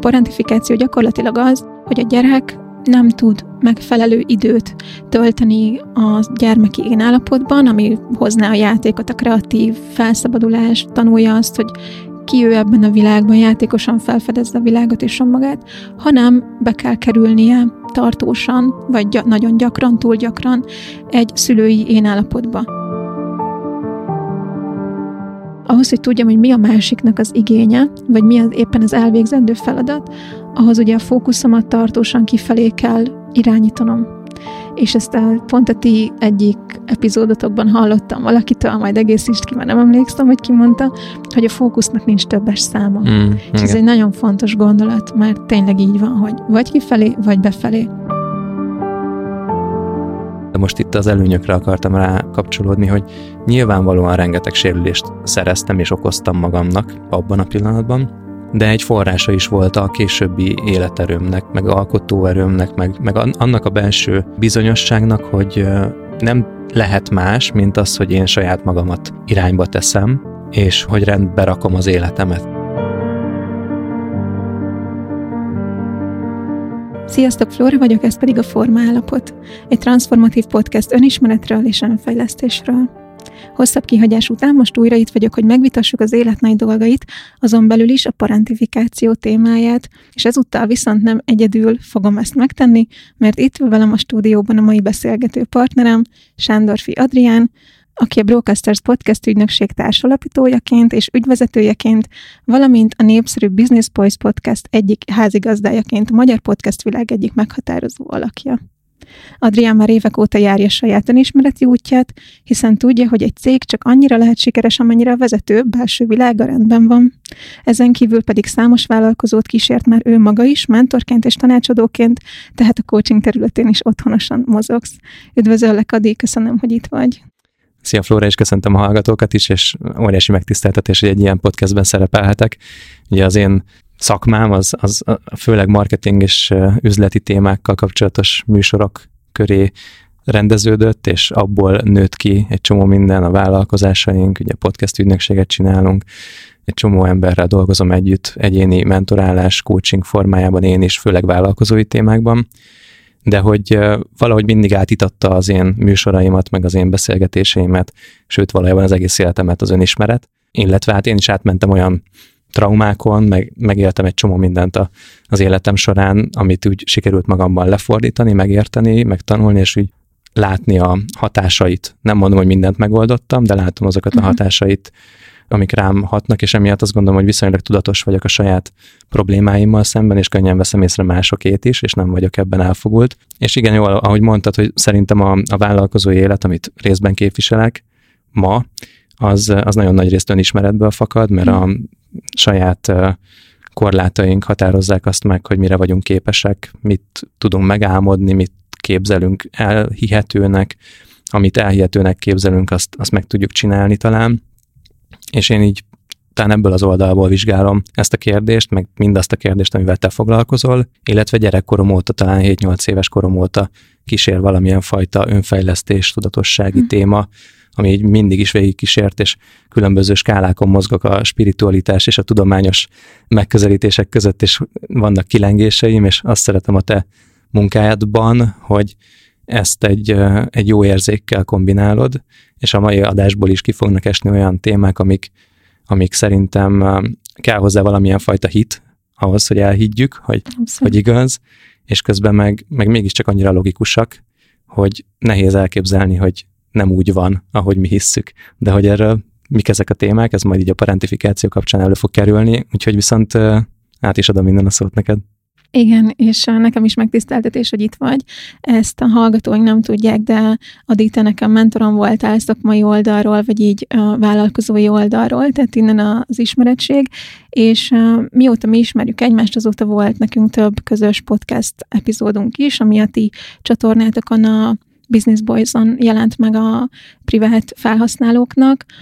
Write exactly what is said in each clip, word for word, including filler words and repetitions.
parentifikáció gyakorlatilag az, hogy a gyerek nem tud megfelelő időt tölteni a gyermeki én állapotban, ami hozná a játékot, a kreatív felszabadulás, tanulja azt, hogy ki ő ebben a világban, játékosan felfedezze a világot és önmagát, hanem be kell kerülnie tartósan, vagy gy- nagyon gyakran, túl gyakran egy szülői én állapotba. Ahhoz, hogy tudjam, hogy mi a másiknak az igénye, vagy mi az éppen az elvégzendő feladat, ahhoz ugye a fókuszomat tartósan kifelé kell irányítanom. És ezt a, pont a ti egyik epizódotokban hallottam valakitől, majd egészítsd ki, mert nem emlékszem, hogy ki mondta, hogy a fókusznak nincs többes száma. Mm, és ez egy nagyon fontos gondolat, mert tényleg így van, hogy vagy kifelé, vagy befelé. De most itt az előnyökre akartam rá kapcsolódni, hogy nyilvánvalóan rengeteg sérülést szereztem és okoztam magamnak abban a pillanatban, de egy forrása is volt a későbbi életerőmnek, meg alkotóerőmnek, meg, meg annak a belső bizonyosságnak, hogy nem lehet más, mint az, hogy én saját magamat irányba teszem, és hogy rendbe rakom az életemet. Sziasztok, Flóra vagyok, ez pedig a Forma Állapot. Egy transformatív podcast önismeretről és önfejlesztésről. Hosszabb kihagyás után most újra itt vagyok, hogy megvitassuk az élet nagy dolgait, azon belül is a parentifikáció témáját, és ezúttal viszont nem egyedül fogom ezt megtenni, mert itt ül velem a stúdióban a mai beszélgető partnerem, Sándorfi Adrián, aki a Brocasters Podcast ügynökség társalapítójaként és ügyvezetőjeként, valamint a népszerű Business Boys Podcast egyik házigazdájaként a magyar podcast világ egyik meghatározó alakja. Adrián már évek óta járja saját önismereti útját, hiszen tudja, hogy egy cég csak annyira lehet sikeres, amennyire a vezető belső világa rendben van. Ezen kívül pedig számos vállalkozót kísért már ő maga is, mentorként és tanácsadóként, tehát a coaching területén is otthonosan mozogsz. Üdvözöllek, Adi, köszönöm, hogy itt vagy. Szia, Flóra, és köszöntöm a hallgatókat is, és óriási megtiszteltetés, hogy egy ilyen podcastben szerepelhetek. Ugye az én szakmám az, az főleg marketing és üzleti témákkal kapcsolatos műsorok köré rendeződött, és abból nőtt ki egy csomó minden, a vállalkozásaink, ugye podcast ügynökséget csinálunk, egy csomó emberrel dolgozom együtt, egyéni mentorálás, coaching formájában én is, főleg vállalkozói témákban, de hogy valahogy mindig átitatta az én műsoraimat, meg az én beszélgetéseimet, sőt valójában az egész életemet az önismeret, illetve hát én is átmentem olyan traumákon, meg megéltem egy csomó mindent a, az életem során, amit úgy sikerült magamban lefordítani, megérteni, megtanulni, és úgy látni a hatásait. Nem mondom, hogy mindent megoldottam, de látom azokat uh-huh. a hatásait, amik rám hatnak, és emiatt azt gondolom, hogy viszonylag tudatos vagyok a saját problémáimmal szemben, és könnyen veszem észre másokét is, és nem vagyok ebben elfogult. És igen, jól, ahogy mondtad, hogy szerintem a, a vállalkozói élet, amit részben képviselek ma, az, az nagyon nagy részt önismeretből fakad, mert a saját korlátaink határozzák azt meg, hogy mire vagyunk képesek, mit tudunk megálmodni, mit képzelünk elhihetőnek, amit elhihetőnek képzelünk, azt, azt meg tudjuk csinálni talán. És én így talán ebből az oldalból vizsgálom ezt a kérdést, meg mindazt a kérdést, amivel te foglalkozol, illetve gyerekkorom óta, talán hét-nyolc éves korom óta kísér valamilyen fajta önfejlesztés, tudatossági hm. téma, ami így mindig is végigkísért, és különböző skálákon mozgok a spiritualitás és a tudományos megközelítések között, és vannak kilengéseim, és azt szeretem a te munkájádban, hogy ezt egy, egy jó érzékkel kombinálod, és a mai adásból is ki fognak esni olyan témák, amik, amik szerintem kell hozzá valamilyen fajta hit, ahhoz, hogy elhiggyük, hogy, hogy igaz, és közben meg, meg mégiscsak annyira logikusak, hogy nehéz elképzelni, hogy nem úgy van, ahogy mi hisszük. De hogy erről mik ezek a témák, ez majd így a parentifikáció kapcsán elő fog kerülni, úgyhogy viszont át is adom minden a szót neked. Igen, és nekem is megtiszteltetés, hogy itt vagy. Ezt a hallgatóink nem tudják, de Adi, te nekem mentorom voltál szakmai oldalról, vagy így a vállalkozói oldalról, tehát innen az ismeretség, és mióta mi ismerjük egymást, azóta volt nekünk több közös podcast epizódunk is, ami a ti csatornátokon, a Business Boys-on jelent meg a privát felhasználóknak,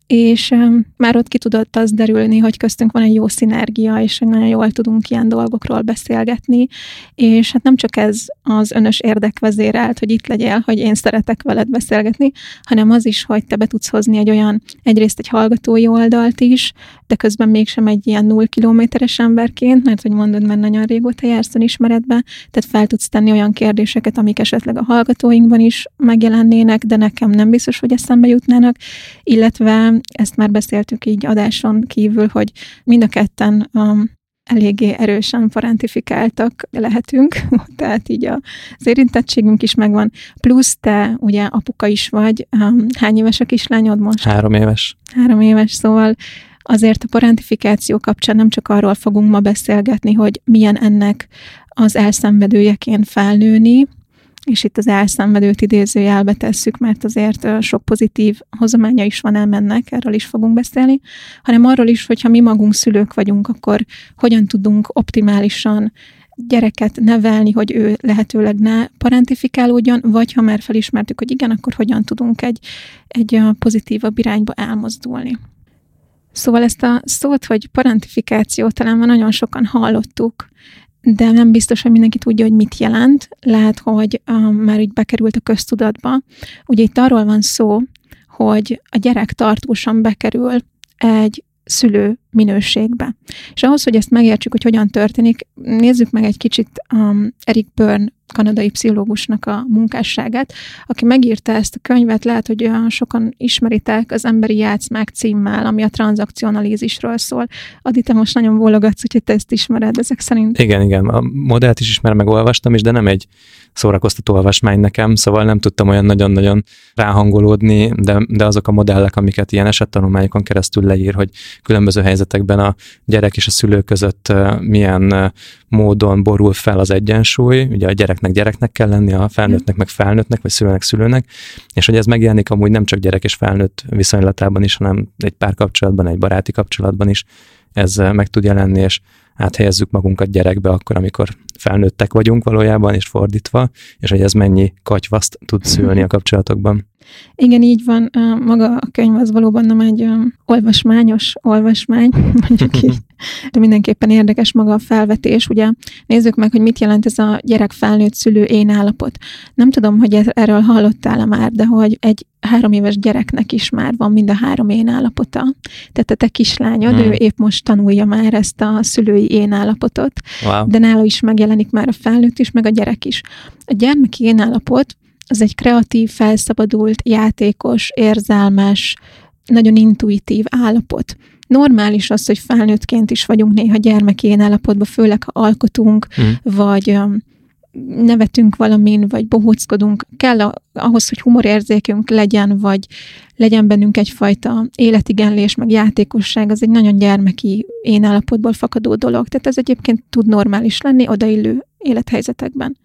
és um, már ott ki tudott az derülni, hogy köztünk van egy jó szinergia, és hogy nagyon jól tudunk ilyen dolgokról beszélgetni, és hát nem csak ez az önös érdek vezérelt, hogy itt legyél, hogy én szeretek veled beszélgetni, hanem az is, hogy te be tudsz hozni egy olyan, egyrészt egy hallgatói oldalt is, de közben mégsem egy ilyen null kilométeres emberként, mert hogy mondod, mert nagyon régóta jársz önismeretbe, tehát fel tudsz tenni olyan kérdéseket, amik esetleg a hallgatóinkban is megjelennének, de nekem nem biztos, hogy eszembe jutnának, illetve ezt már beszéltük így adáson kívül, hogy mind a ketten um, eléggé erősen parentifikáltak lehetünk, tehát így az érintettségünk is megvan, plusz te ugye apuka is vagy, um, hány éves a kislányod most? Három éves. Három éves, szóval azért a parentifikáció kapcsán nem csak arról fogunk ma beszélgetni, hogy milyen ennek az elszenvedőjeként felnőni, és itt az elszenvedőt idézőjelbe tesszük, mert azért sok pozitív hozománya is van elmennek, erről is fogunk beszélni, hanem arról is, hogyha mi magunk szülők vagyunk, akkor hogyan tudunk optimálisan gyereket nevelni, hogy ő lehetőleg ne parentifikálódjon, vagy ha már felismertük, hogy igen, akkor hogyan tudunk egy, egy pozitívabb irányba elmozdulni. Szóval ezt a szót, hogy parentifikáció talán már nagyon sokan hallottuk, de nem biztos, hogy mindenki tudja, hogy mit jelent. Lehet, hogy um, már így bekerült a köztudatba. Ugye itt arról van szó, hogy a gyerek tartósan bekerül egy szülő minőségbe. És ahhoz, hogy ezt megértsük, hogy hogyan történik, nézzük meg egy kicsit um, Eric Berne, kanadai pszichológusnak a munkásságát, aki megírta ezt a könyvet, lehet, hogy olyan sokan ismeritek, az Emberi játszmák címmel, ami a tranzakcionalízisről szól. Adi, te most nagyon bólogatsz, hogy te ezt ismered ezek szerint. Igen, igen. A modellt is ismerem, meg olvastam is, de nem egy szórakoztató olvasmány nekem, szóval nem tudtam olyan nagyon-nagyon ráhangolódni, de, de azok a modellek, amiket ilyen esettanulmányokon keresztül leír, hogy különböző helyzetekben a gyerek és a szülő között milyen módon borul fel az egyensúly, ugye a gyereknek gyereknek kell lenni, a felnőttnek meg felnőttnek, vagy szülőnek szülőnek, és hogy ez megjelenik amúgy nem csak gyerek és felnőtt viszonylatában is, hanem egy párkapcsolatban, egy baráti kapcsolatban is ez meg tud jelenni, és áthelyezzük magunkat gyerekbe akkor, amikor felnőttek vagyunk valójában, és fordítva, és hogy ez mennyi katyvaszt tud szülni a kapcsolatokban. Igen, így van. Maga a könyv az valóban nem egy olvasmányos olvasmány, mondjuk így, de mindenképpen érdekes maga a felvetés. Ugye nézzük meg, hogy mit jelent ez a gyerek-felnőtt szülő én állapot. Nem tudom, hogy erről hallottál-e már, de hogy egy három éves gyereknek is már van mind a három én állapota. Tehát a te kislányod, hmm. ő épp most tanulja már ezt a szülői én állapotot, wow. de nála is megjelenik már a felnőtt is, meg a gyerek is. A gyermeki én állapot az egy kreatív, felszabadult, játékos, érzelmes, nagyon intuitív állapot. Normális az, hogy felnőttként is vagyunk néha gyermeki én állapotban, főleg ha alkotunk, hmm. vagy um, nevetünk valamin, vagy bohóckodunk. Kell a, ahhoz, hogy humorérzékünk legyen, vagy legyen bennünk egyfajta életigenlés, meg játékosság, az egy nagyon gyermeki én állapotból fakadó dolog. Tehát ez egyébként tud normális lenni odaillő élethelyzetekben.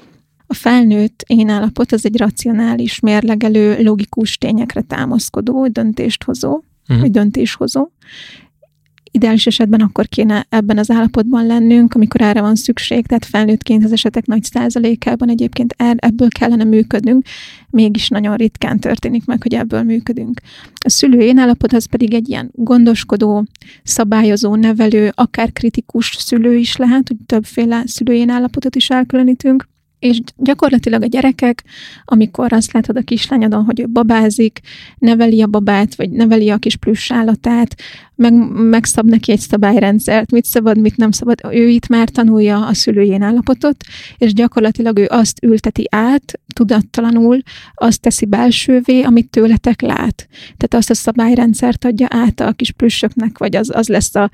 A felnőtt én állapot az egy racionális, mérlegelő, logikus tényekre támaszkodó, döntést hozó, uh-huh. vagy döntéshozó. Ideális esetben akkor kéne ebben az állapotban lennünk, amikor erre van szükség, tehát felnőttként az esetek nagy százalékában egyébként ebből kellene működnünk, mégis nagyon ritkán történik meg, hogy ebből működünk. A szülő én állapot az pedig egy ilyen gondoskodó, szabályozó, nevelő, akár kritikus szülő is lehet, hogy többféle szülő én állapotot is elkülönítünk, és gyakorlatilag a gyerekek, amikor azt látod a kislányodon, hogy ő babázik, neveli a babát, vagy neveli a kis plusz állatát, meg, megszab neki egy szabályrendszert, mit szabad, mit nem szabad, ő itt már tanulja a szülőjén állapotot, és gyakorlatilag ő azt ülteti át, tudattalanul, azt teszi belsővé, amit tőletek lát. Tehát azt a szabályrendszert adja át a kis plüssöknek, vagy az, az lesz a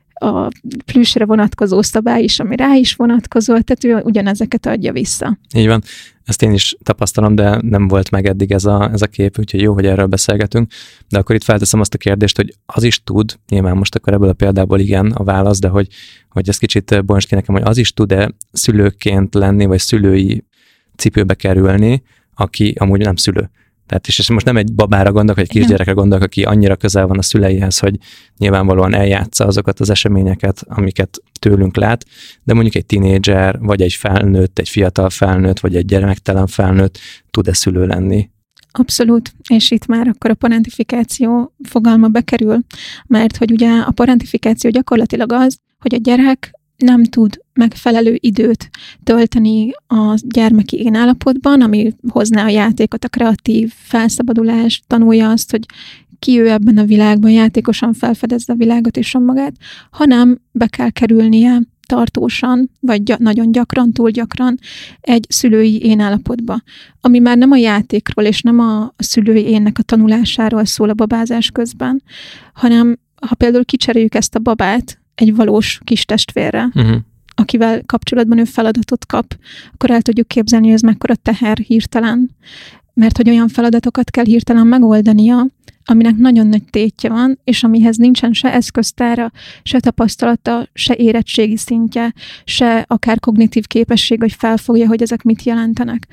a plüssre vonatkozó szabály is, ami rá is vonatkozott, tehát ő ugyanezeket adja vissza. Így van. Ezt én is tapasztalom, de nem volt meg eddig ez a, ez a kép, úgyhogy jó, hogy erről beszélgetünk. De akkor itt felteszem azt a kérdést, hogy az is tud, nyilván most akkor ebből a példából igen a válasz, de hogy, hogy ezt kicsit bontsd ki nekem, hogy az is tud-e szülőként lenni, vagy szülői cipőbe kerülni, aki amúgy nem szülő. Tehát és most nem egy babára gondolok, vagy egy kisgyerekre gondolok, aki annyira közel van a szüleihez, hogy nyilvánvalóan eljátsza azokat az eseményeket, amiket tőlünk lát, de mondjuk egy tinédzser, vagy egy felnőtt, egy fiatal felnőtt, vagy egy gyermektelen felnőtt tud-e szülő lenni? Abszolút, és itt már akkor a parentifikáció fogalma bekerül, mert hogy ugye a parentifikáció gyakorlatilag az, hogy a gyerek nem tud megfelelő időt tölteni a gyermeki én állapotban, ami hozná a játékot, a kreatív felszabadulás, tanulja azt, hogy ki ő ebben a világban, játékosan felfedezze a világot és önmagát, hanem be kell kerülnie tartósan, vagy gy- nagyon gyakran, túl gyakran egy szülői én állapotba, ami már nem a játékról, és nem a, a szülői énnek a tanulásáról szól a babázás közben, hanem ha például kicseréljük ezt a babát egy valós kis testvérre, uh-huh. akivel kapcsolatban ő feladatot kap, akkor el tudjuk képzelni, hogy ez mekkora teher hirtelen, mert hogy olyan feladatokat kell hirtelen megoldania, aminek nagyon nagy tétje van, és amihez nincsen se eszköztára, se tapasztalata, se érettségi szintje, se akár kognitív képesség, hogy felfogja, hogy ezek mit jelentenek.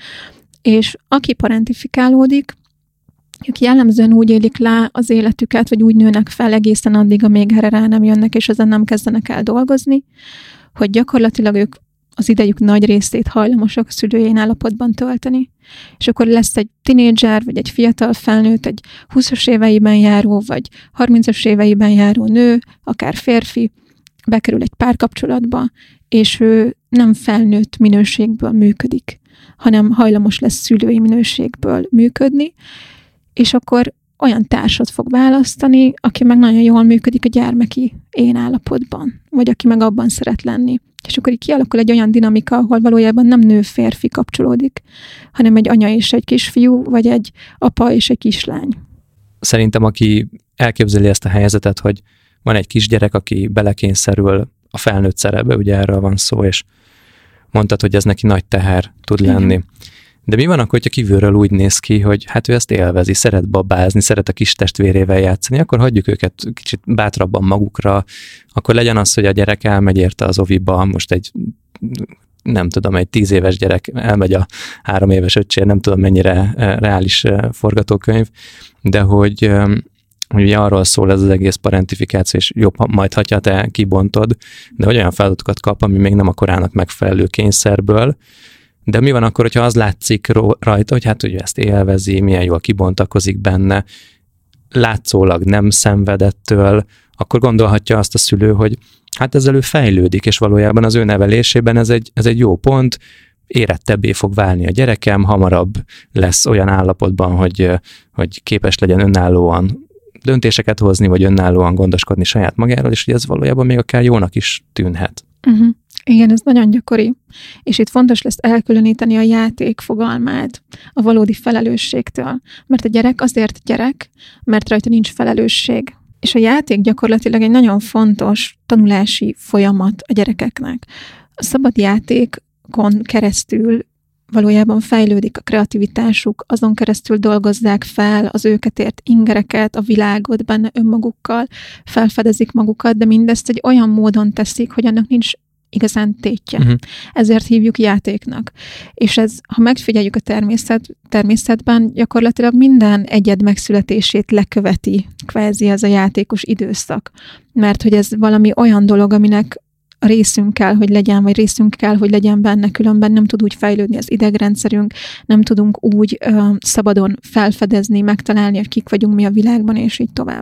És aki parentifikálódik, ők jellemzően úgy élik le az életüket, vagy úgy nőnek fel egészen addig, amíg erre rá nem jönnek, és ezen nem kezdenek el dolgozni, hogy gyakorlatilag ők az idejük nagy részét hajlamosak a szülői állapotban tölteni. És akkor lesz egy tinédzser, vagy egy fiatal felnőtt, egy húszas éveiben járó, vagy harmincas éveiben járó nő, akár férfi, bekerül egy párkapcsolatba, és ő nem felnőtt minőségből működik, hanem hajlamos lesz szülői minőségből működni, és akkor olyan társat fog választani, aki meg nagyon jól működik a gyermeki én állapotban, vagy aki meg abban szeret lenni. És akkor így kialakul egy olyan dinamika, ahol valójában nem nő-férfi kapcsolódik, hanem egy anya és egy kisfiú, vagy egy apa és egy kislány. Szerintem, aki elképzeli ezt a helyzetet, hogy van egy kisgyerek, aki belekényszerül a felnőtt szerepbe, ugye erről van szó, és mondtad, hogy ez neki nagy teher tud lenni. Igen. De mi van akkor, hogyha kívülről úgy néz ki, hogy hát ő ezt élvezi, szeret babázni, szeret a kis testvérével játszani, akkor hagyjuk őket kicsit bátrabban magukra, akkor legyen az, hogy a gyerek elmegy érte az oviba, most egy, nem tudom, egy tíz éves gyerek elmegy a három éves öccsér, nem tudom mennyire reális forgatókönyv, de hogy, hogy ugye arról szól ez az egész parentifikáció, és jobb, majd hagyja te kibontod, de hogy olyan feladatokat kap, ami még nem a korának megfelelő kényszerből. De mi van akkor, hogyha az látszik rajta, hogy hát ugye ezt élvezi, milyen jól kibontakozik benne, látszólag nem szenvedettől, akkor gondolhatja azt a szülő, hogy hát ezzel ő fejlődik, és valójában az ő nevelésében ez egy, ez egy jó pont, érettebbé fog válni a gyerekem, hamarabb lesz olyan állapotban, hogy, hogy képes legyen önállóan döntéseket hozni, vagy önállóan gondoskodni saját magáról, és hogy ez valójában még akár jónak is tűnhet. Uh-huh. Igen, ez nagyon gyakori. És itt fontos lesz elkülöníteni a játék fogalmát a valódi felelősségtől. Mert a gyerek azért gyerek, mert rajta nincs felelősség. És a játék gyakorlatilag egy nagyon fontos tanulási folyamat a gyerekeknek. A szabad játékon keresztül valójában fejlődik a kreativitásuk, azon keresztül dolgozzák fel az őket ért ingereket, a világot benne önmagukkal, felfedezik magukat, de mindezt egy olyan módon teszik, hogy annak nincs igazán tétje. Uh-huh. Ezért hívjuk játéknak. És ez, ha megfigyeljük a természet, természetben, gyakorlatilag minden egyed megszületését leköveti kvázi ez a játékos időszak. Mert hogy ez valami olyan dolog, aminek a részünk kell, hogy legyen, vagy részünk kell, hogy legyen benne, különben nem tud úgy fejlődni az idegrendszerünk, nem tudunk úgy ö, szabadon felfedezni, megtalálni, hogy kik vagyunk mi a világban, és így tovább.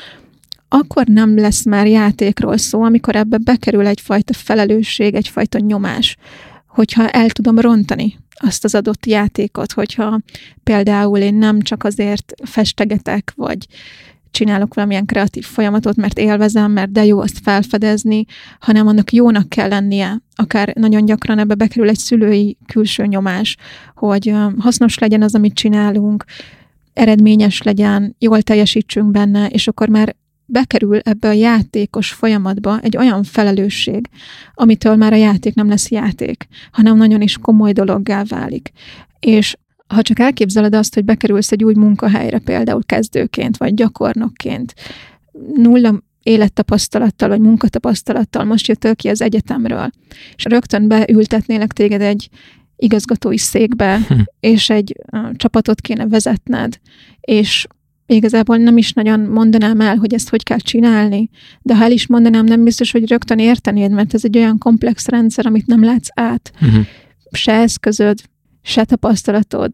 Akkor nem lesz már játékról szó, amikor ebbe bekerül egyfajta felelősség, egyfajta nyomás, hogyha el tudom rontani azt az adott játékot, hogyha például én nem csak azért festegetek, vagy csinálok valamilyen kreatív folyamatot, mert élvezem, mert de jó azt felfedezni, hanem annak jónak kell lennie. Akár nagyon gyakran ebbe bekerül egy szülői külső nyomás, hogy hasznos legyen az, amit csinálunk, eredményes legyen, jól teljesítsünk benne, és akkor már bekerül ebbe a játékos folyamatba egy olyan felelősség, amitől már a játék nem lesz játék, hanem nagyon is komoly dologgá válik. És ha csak elképzeled azt, hogy bekerülsz egy új munkahelyre, például kezdőként, vagy gyakornokként, nulla élettapasztalattal, vagy munkatapasztalattal, most jöttél ki az egyetemről, és rögtön beültetnélek téged egy igazgatói székbe, hm. és egy uh, csapatot kéne vezetned, és igazából nem is nagyon mondanám el, hogy ezt hogy kell csinálni, de ha el is mondanám, nem biztos, hogy rögtön értenéd, mert ez egy olyan komplex rendszer, amit nem látsz át. Uh-huh. Se eszközöd, se tapasztalatod,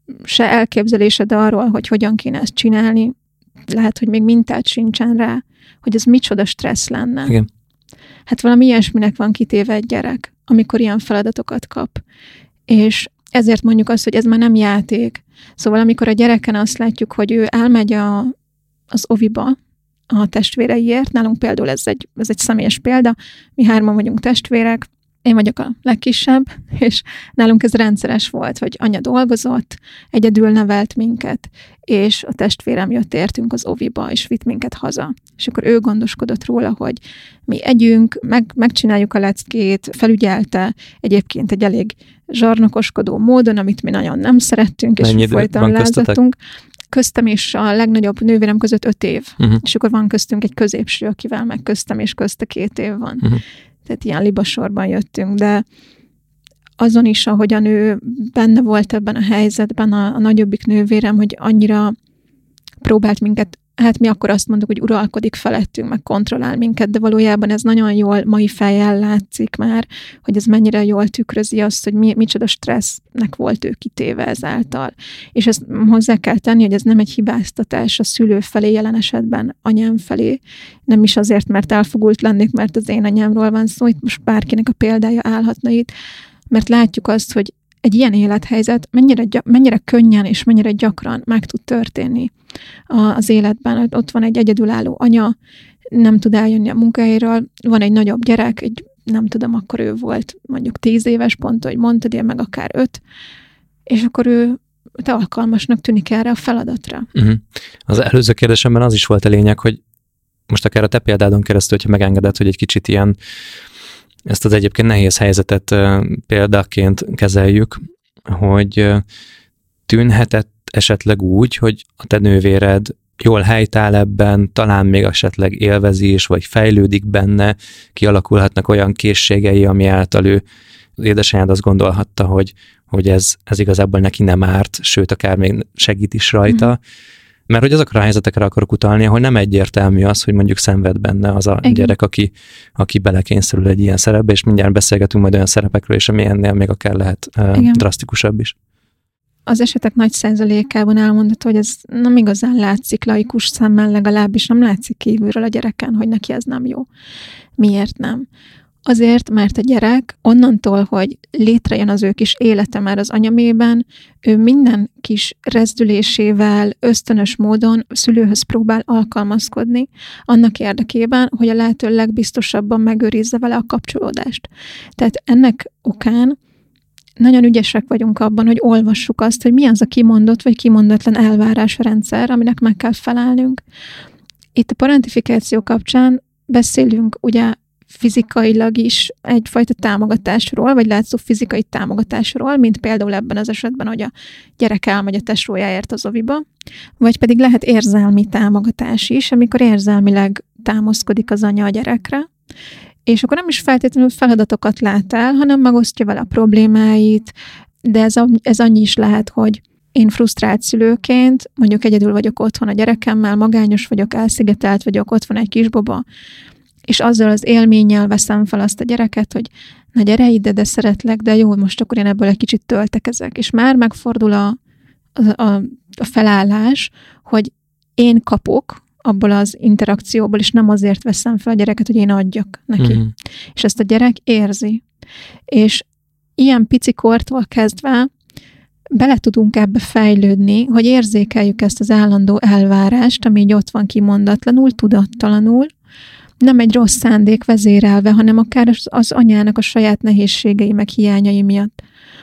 se elképzelésed arról, hogy hogyan kéne ezt csinálni, lehet, hogy még mintát sincsen rá, hogy ez micsoda stressz lenne. Igen. Hát valami ilyesminek van kitéve egy gyerek, amikor ilyen feladatokat kap. És ezért mondjuk azt, hogy ez már nem játék. Szóval amikor a gyereken azt látjuk, hogy ő elmegy a, az oviba a testvéreiért, nálunk például ez egy, ez egy személyes példa, mi hárman vagyunk testvérek, én vagyok a legkisebb, és nálunk ez rendszeres volt, hogy anya dolgozott, egyedül nevelt minket, és a testvérem jött értünk az oviba, és vitt minket haza. És akkor ő gondoskodott róla, hogy mi együnk, meg, megcsináljuk a leckét, felügyelte egyébként egy elég zsarnokoskodó módon, amit mi nagyon nem szerettünk, és folyton lázadtunk. Köztem is a legnagyobb nővérem között öt év, uh-huh. és akkor van köztünk egy középső, akivel meg köztem, és közte két év van. Uh-huh. Tehát ilyen libasorban jöttünk, de azon is, ahogyan ő benne volt ebben a helyzetben, a, a nagyobbik nővérem, hogy annyira próbált minket, hát mi akkor azt mondtuk, hogy uralkodik felettünk, meg kontrollál minket, de valójában ez nagyon jól mai fejjel látszik már, hogy ez mennyire jól tükrözi azt, hogy mi, micsoda stressznek volt ő kitéve ezáltal. És ezt hozzá kell tenni, hogy ez nem egy hibáztatás a szülő felé, jelen esetben anyám felé, nem is azért, mert elfogult lennék, mert az én anyámról van szó, itt most bárkinek a példája állhatna itt, mert látjuk azt, hogy egy ilyen élethelyzet mennyire, mennyire könnyen és mennyire gyakran meg tud történni az életben. Ott van egy egyedülálló anya, nem tud eljönni a munkahelyről, van egy nagyobb gyerek, egy, nem tudom, akkor ő volt mondjuk tíz éves pont, hogy mondtad, én meg akár öt, és akkor ő te alkalmasnak tűnik erre a feladatra. Uh-huh. Az előző kérdésemben az is volt a lényeg, hogy most akár a te példádon keresztül, hogyha megengeded, hogy egy kicsit ilyen ezt az egyébként nehéz helyzetet példaként kezeljük, hogy tűnhetett esetleg úgy, hogy a te nővéred jól helytáll ebben, talán még esetleg élvezi is, vagy fejlődik benne, kialakulhatnak olyan készségei, ami által ő, az édesanyád azt gondolhatta, hogy, hogy ez, ez igazából neki nem árt, sőt, akár még segít is rajta. Mm. Mert hogy azokra a helyzetekre akarok utalni, ahol nem egyértelmű az, hogy mondjuk szenved benne az a Igen. gyerek, aki, aki belekényszerül egy ilyen szerepbe, és mindjárt beszélgetünk majd olyan szerepekről, és ami ennél még akár lehet uh, drasztikusabb is. Az esetek nagy százalékában elmondható, hogy ez nem igazán látszik laikus szemmel, legalábbis nem látszik kívülről a gyereken, hogy neki ez nem jó. Miért nem? Azért, mert a gyerek onnantól, hogy létrejön az ő kis élete már az anyamében, ő minden kis rezdülésével, ösztönös módon szülőhöz próbál alkalmazkodni, annak érdekében, hogy a lehető legbiztosabban megőrizze vele a kapcsolódást. Tehát ennek okán nagyon ügyesek vagyunk abban, hogy olvassuk azt, hogy mi az a kimondott vagy kimondatlan elvárásrendszer, aminek meg kell felelnünk. Itt a parentifikáció kapcsán beszélünk ugye fizikailag is egyfajta támogatásról, vagy látszó fizikai támogatásról, mint például ebben az esetben, hogy a gyerek elmegy a tesójáért az oviba, vagy pedig lehet érzelmi támogatás is, amikor érzelmileg támaszkodik az anya a gyerekre, és akkor nem is feltétlenül feladatokat lát el, hanem megosztja vele a problémáit, de ez, a, ez annyi is lehet, hogy én frusztrált szülőként, mondjuk egyedül vagyok otthon a gyerekemmel, magányos vagyok, elszigetelt vagyok, ott van egy kisbaba, és azzal az élménnyel veszem fel azt a gyereket, hogy na gyere ide, de szeretlek, de jó, most akkor én ebből egy kicsit töltekezek. És már megfordul a, a, a felállás, hogy én kapok abból az interakcióból, és nem azért veszem fel a gyereket, hogy én adjak neki. Mm-hmm. És ezt a gyerek érzi. És ilyen pici kortól kezdve bele tudunk ebbe fejlődni, hogy érzékeljük ezt az állandó elvárást, ami így ott van kimondatlanul, tudattalanul, nem egy rossz szándék vezérelve, hanem akár az, az anyának a saját nehézségei meg hiányai miatt.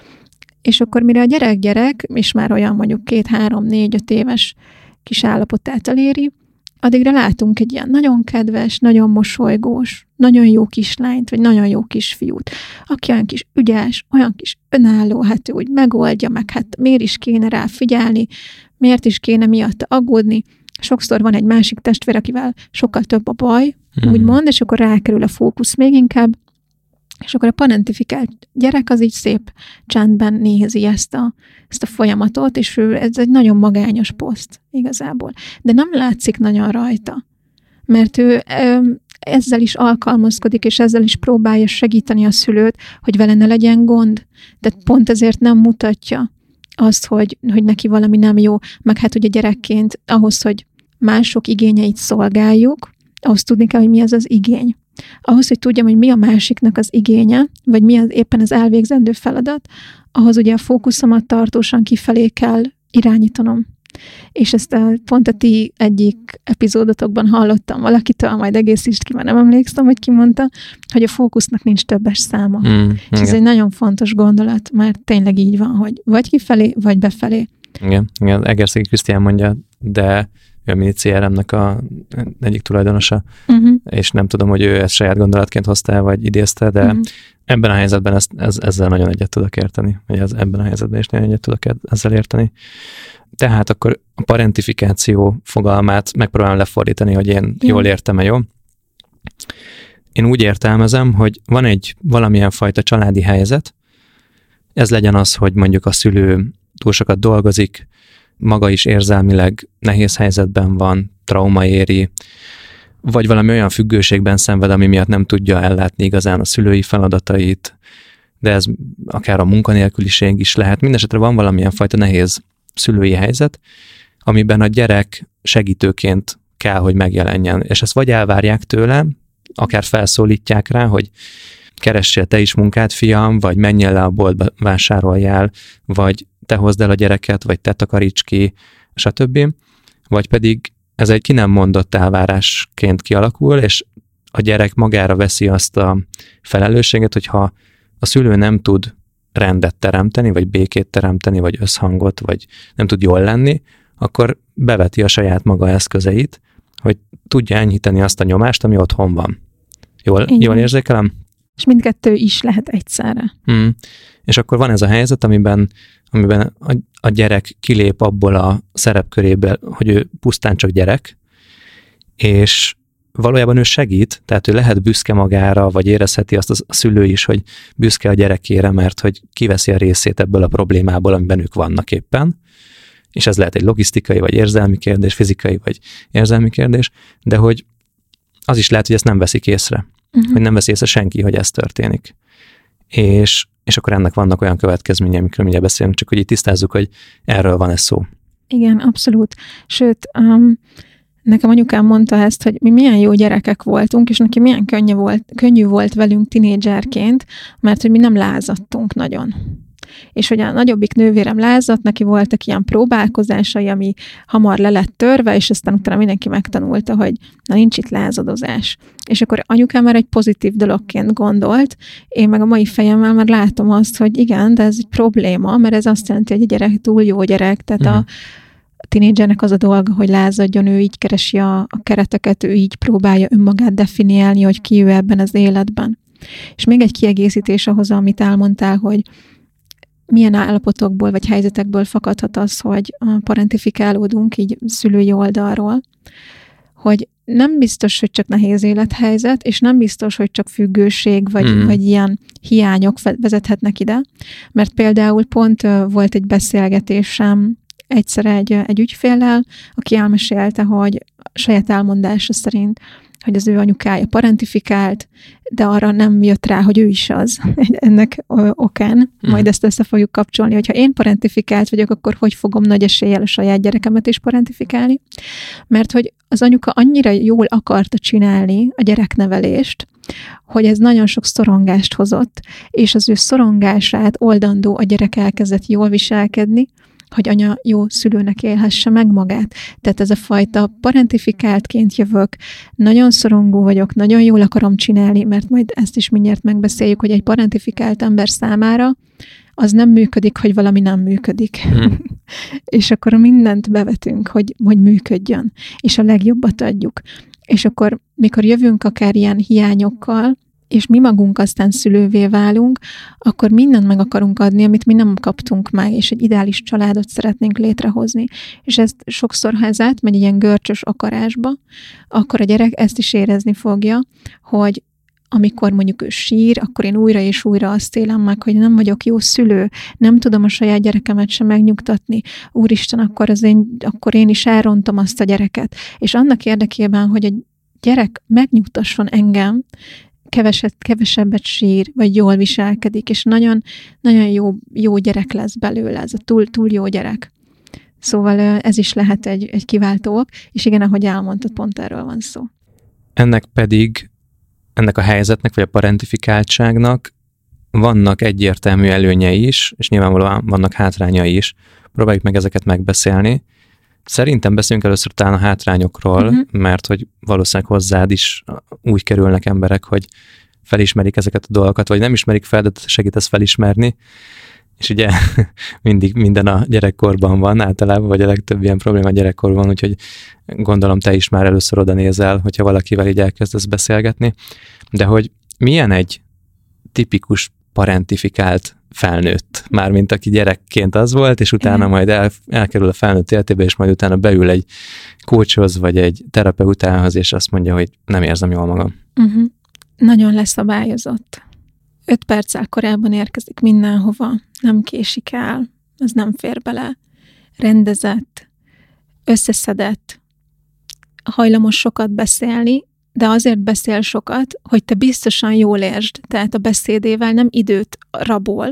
És akkor mire a gyerek-gyerek, és már olyan mondjuk két, három, négy, öt éves kis állapotát eléri, addigra látunk egy ilyen nagyon kedves, nagyon mosolygós, nagyon jó kislányt, vagy nagyon jó kisfiút, aki olyan kis ügyes, olyan kis önálló, hát ő úgy megoldja, meg hát miért is kéne rá figyelni, miért is kéne miatta aggódni. Sokszor van egy másik testvér, akivel sokkal több a baj, hmm. úgymond, és akkor rákerül a fókusz még inkább, és akkor a parentifikált gyerek az így szép csendben nézi ezt a, ezt a folyamatot, és ő, ez egy nagyon magányos poszt igazából. De nem látszik nagyon rajta, mert ő ezzel is alkalmazkodik, és ezzel is próbálja segíteni a szülőt, hogy vele ne legyen gond. Tehát pont ezért nem mutatja azt, hogy, hogy neki valami nem jó, meg hát ugye gyerekként ahhoz, hogy mások igényeit szolgáljuk, ahhoz tudni kell, hogy mi az az igény. Ahhoz, hogy tudjam, hogy mi a másiknak az igénye, vagy mi az éppen az elvégzendő feladat, ahhoz ugye a fókuszomat tartósan kifelé kell irányítanom. És ezt a, pont a ti egyik epizódotokban hallottam valakitől, majd egészítsd ki, mert nem emlékszem, hogy ki mondta, hogy a fókusznak nincs többes száma. Mm, és ez egy nagyon fontos gondolat, mert tényleg így van, hogy vagy kifelé, vagy befelé. Igen, igen, Egerszegi Krisztián mondja, de ő a Mini cé er em-nek a egyik tulajdonosa, uh-huh. és nem tudom, hogy ő ezt saját gondolatként hozta, vagy idézte, de uh-huh. ebben a helyzetben ezt, ez, ezzel nagyon egyet tudok érteni, vagy ez, ebben a helyzetben is nagyon egyet tudok ezzel érteni. Tehát akkor a parentifikáció fogalmát megpróbálom lefordítani, hogy én ja. jól értem-e, jó? Én úgy értelmezem, hogy van egy valamilyen fajta családi helyzet, ez legyen az, hogy mondjuk a szülő túl sokat dolgozik, maga is érzelmileg nehéz helyzetben van, trauma éri, vagy valami olyan függőségben szenved, ami miatt nem tudja ellátni igazán a szülői feladatait, de ez akár a munkanélküliség is lehet. Mindenesetre van valamilyen fajta nehéz szülői helyzet, amiben a gyerek segítőként kell, hogy megjelenjen. És ezt vagy elvárják tőle, akár felszólítják rá, hogy keressél te is munkát, fiam, vagy menjél le a boltba, vásároljál, vagy te hozd el a gyereket, vagy te takaríts ki, stb. Vagy pedig ez egy ki nem mondott elvárásként kialakul, és a gyerek magára veszi azt a felelősséget, hogyha a szülő nem tud rendet teremteni, vagy békét teremteni, vagy összhangot, vagy nem tud jól lenni, akkor beveti a saját maga eszközeit, hogy tudja enyhíteni azt a nyomást, ami otthon van. Jól, jól érzékelem? És mindkettő is lehet egyszerre. Hmm. És akkor van ez a helyzet, amiben, amiben a, a gyerek kilép abból a szerepköréből, hogy ő pusztán csak gyerek, és valójában ő segít, tehát ő lehet büszke magára, vagy érezheti azt a szülő is, hogy büszke a gyerekére, mert hogy kiveszi a részét ebből a problémából, amiben ők vannak éppen, és ez lehet egy logisztikai, vagy érzelmi kérdés, fizikai, vagy érzelmi kérdés, de hogy az is lehet, hogy ezt nem veszik észre, uh-huh. hogy nem veszi észre senki, hogy ez történik. És, és akkor ennek vannak olyan következményei, amikről mindjárt beszélünk, csak hogy itt tisztázzuk, hogy erről van ez szó. Igen, abszolút. Sőt, um, nekem anyukám mondta ezt, hogy mi milyen jó gyerekek voltunk, és neki milyen könnyű volt, könnyű volt velünk tinédzserként, mert hogy mi nem lázadtunk nagyon. És hogy a nagyobbik nővérem lázadt, neki voltak ilyen próbálkozásai, ami hamar le lett törve, és aztán utána mindenki megtanulta, hogy na nincs itt lázadozás. És akkor anyukám már egy pozitív dologként gondolt, én meg a mai fejemmel már látom azt, hogy igen, de ez egy probléma, mert ez azt jelenti, hogy a gyerek túl jó gyerek, tehát uh-huh. a A tinédzsernek az a dolga, hogy lázadjon, ő így keresi a, a kereteket, ő így próbálja önmagát definiálni, hogy ki ő ebben az életben. És még egy kiegészítés ahhoz, amit elmondtál, hogy milyen állapotokból vagy helyzetekből fakadhat az, hogy parentifikálódunk így szülői oldalról, hogy nem biztos, hogy csak nehéz élethelyzet, és nem biztos, hogy csak függőség, vagy, mm. vagy ilyen hiányok vezethetnek ide, mert például pont volt egy beszélgetésem egyszer egy, egy ügyféllel, aki elmesélte, hogy saját elmondása szerint, hogy az ő anyukája parentifikált, de arra nem jött rá, hogy ő is az ennek okán. Majd ezt össze fogjuk kapcsolni, hogyha én parentifikált vagyok, akkor hogy fogom nagy eséllyel a saját gyerekemet is parentifikálni. Mert hogy az anyuka annyira jól akarta csinálni a gyereknevelést, hogy ez nagyon sok szorongást hozott, és az ő szorongását oldandó a gyerek elkezdett jól viselkedni, hogy anya jó szülőnek élhesse meg magát. Tehát ez a fajta parentifikáltként jövök, nagyon szorongó vagyok, nagyon jól akarom csinálni, mert majd ezt is mindjárt megbeszéljük, hogy egy parentifikált ember számára az nem működik, hogy valami nem működik. Hmm. És akkor mindent bevetünk, hogy, hogy működjön, és a legjobbat adjuk. És akkor, mikor jövünk akár ilyen hiányokkal, és mi magunk aztán szülővé válunk, akkor mindent meg akarunk adni, amit mi nem kaptunk meg, és egy ideális családot szeretnénk létrehozni. És ezt sokszor, ha ez átmegy ilyen görcsös akarásba, akkor a gyerek ezt is érezni fogja, hogy amikor mondjuk ő sír, akkor én újra és újra azt élem meg, hogy nem vagyok jó szülő, nem tudom a saját gyerekemet sem megnyugtatni. Úristen, akkor, az én, akkor én is elrontom azt a gyereket. És annak érdekében, hogy a gyerek megnyugtasson engem, keveset, kevesebbet sír, vagy jól viselkedik, és nagyon, nagyon jó, jó gyerek lesz belőle, ez a túl, túl jó gyerek. Szóval ez is lehet egy, egy kiváltó ok, és igen, ahogy elmondtad, pont erről van szó. Ennek pedig, ennek a helyzetnek, vagy a parentifikáltságnak vannak egyértelmű előnyei is, és nyilvánvalóan vannak hátrányai is. Próbáljuk meg ezeket megbeszélni. Szerintem beszéljünk először talán a hátrányokról, uh-huh. mert hogy valószínűleg hozzád is úgy kerülnek emberek, hogy felismerik ezeket a dolgokat, vagy nem ismerik fel, de segítesz felismerni. És ugye mindig minden a gyerekkorban van általában, vagy a legtöbb ilyen probléma a gyerekkorban, úgyhogy gondolom te is már először oda nézel, hogyha valakivel így elkezdesz beszélgetni. De hogy milyen egy tipikus parentifikált felnőtt, mármint aki gyerekként az volt, és utána majd el, elkerül a felnőtt életébe, és majd utána beül egy coachhoz, vagy egy terapeutához, és azt mondja, hogy nem érzem jól magam. Uh-huh. Nagyon leszabályozott. Öt perccel korábban érkezik mindenhova, nem késik el, az nem fér bele. Rendezett, összeszedett, hajlamos sokat beszélni, de azért beszél sokat, hogy te biztosan jól értsd. Tehát a beszédével nem időt rabol,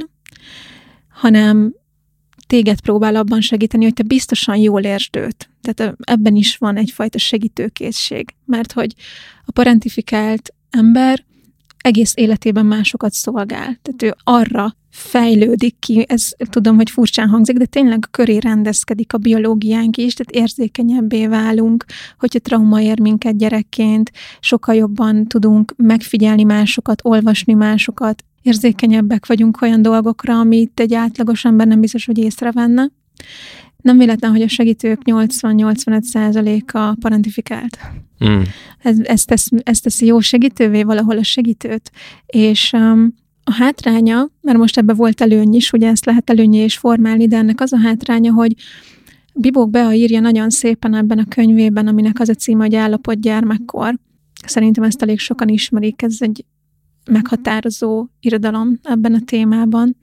hanem téged próbál abban segíteni, hogy te biztosan jól értsd őt. Tehát ebben is van egyfajta segítőkészség. Mert hogy a parentifikált ember egész életében másokat szolgál. Tehát ő arra fejlődik ki, ez tudom, hogy furcsán hangzik, de tényleg köré rendezkedik a biológiánk is, tehát érzékenyebbé válunk, hogyha trauma ér minket gyerekként, sokkal jobban tudunk megfigyelni másokat, olvasni másokat, érzékenyebbek vagyunk olyan dolgokra, amit egy átlagos ember nem biztos, hogy észrevenne. Nem véletlen, hogy a segítők nyolcvan-nyolcvanöt százaléka parentifikált. Mm. Ez, ez, tesz, ez teszi jó segítővé valahol a segítőt. És um, a hátránya, mert most ebben volt előny is, ugye ezt lehet előnyé is formálni, de ennek az a hátránya, hogy Bibók Bea írja nagyon szépen ebben a könyvében, aminek az a címe, hogy Állapot gyermekkor. Szerintem ezt elég sokan ismerik, ez egy meghatározó irodalom ebben a témában,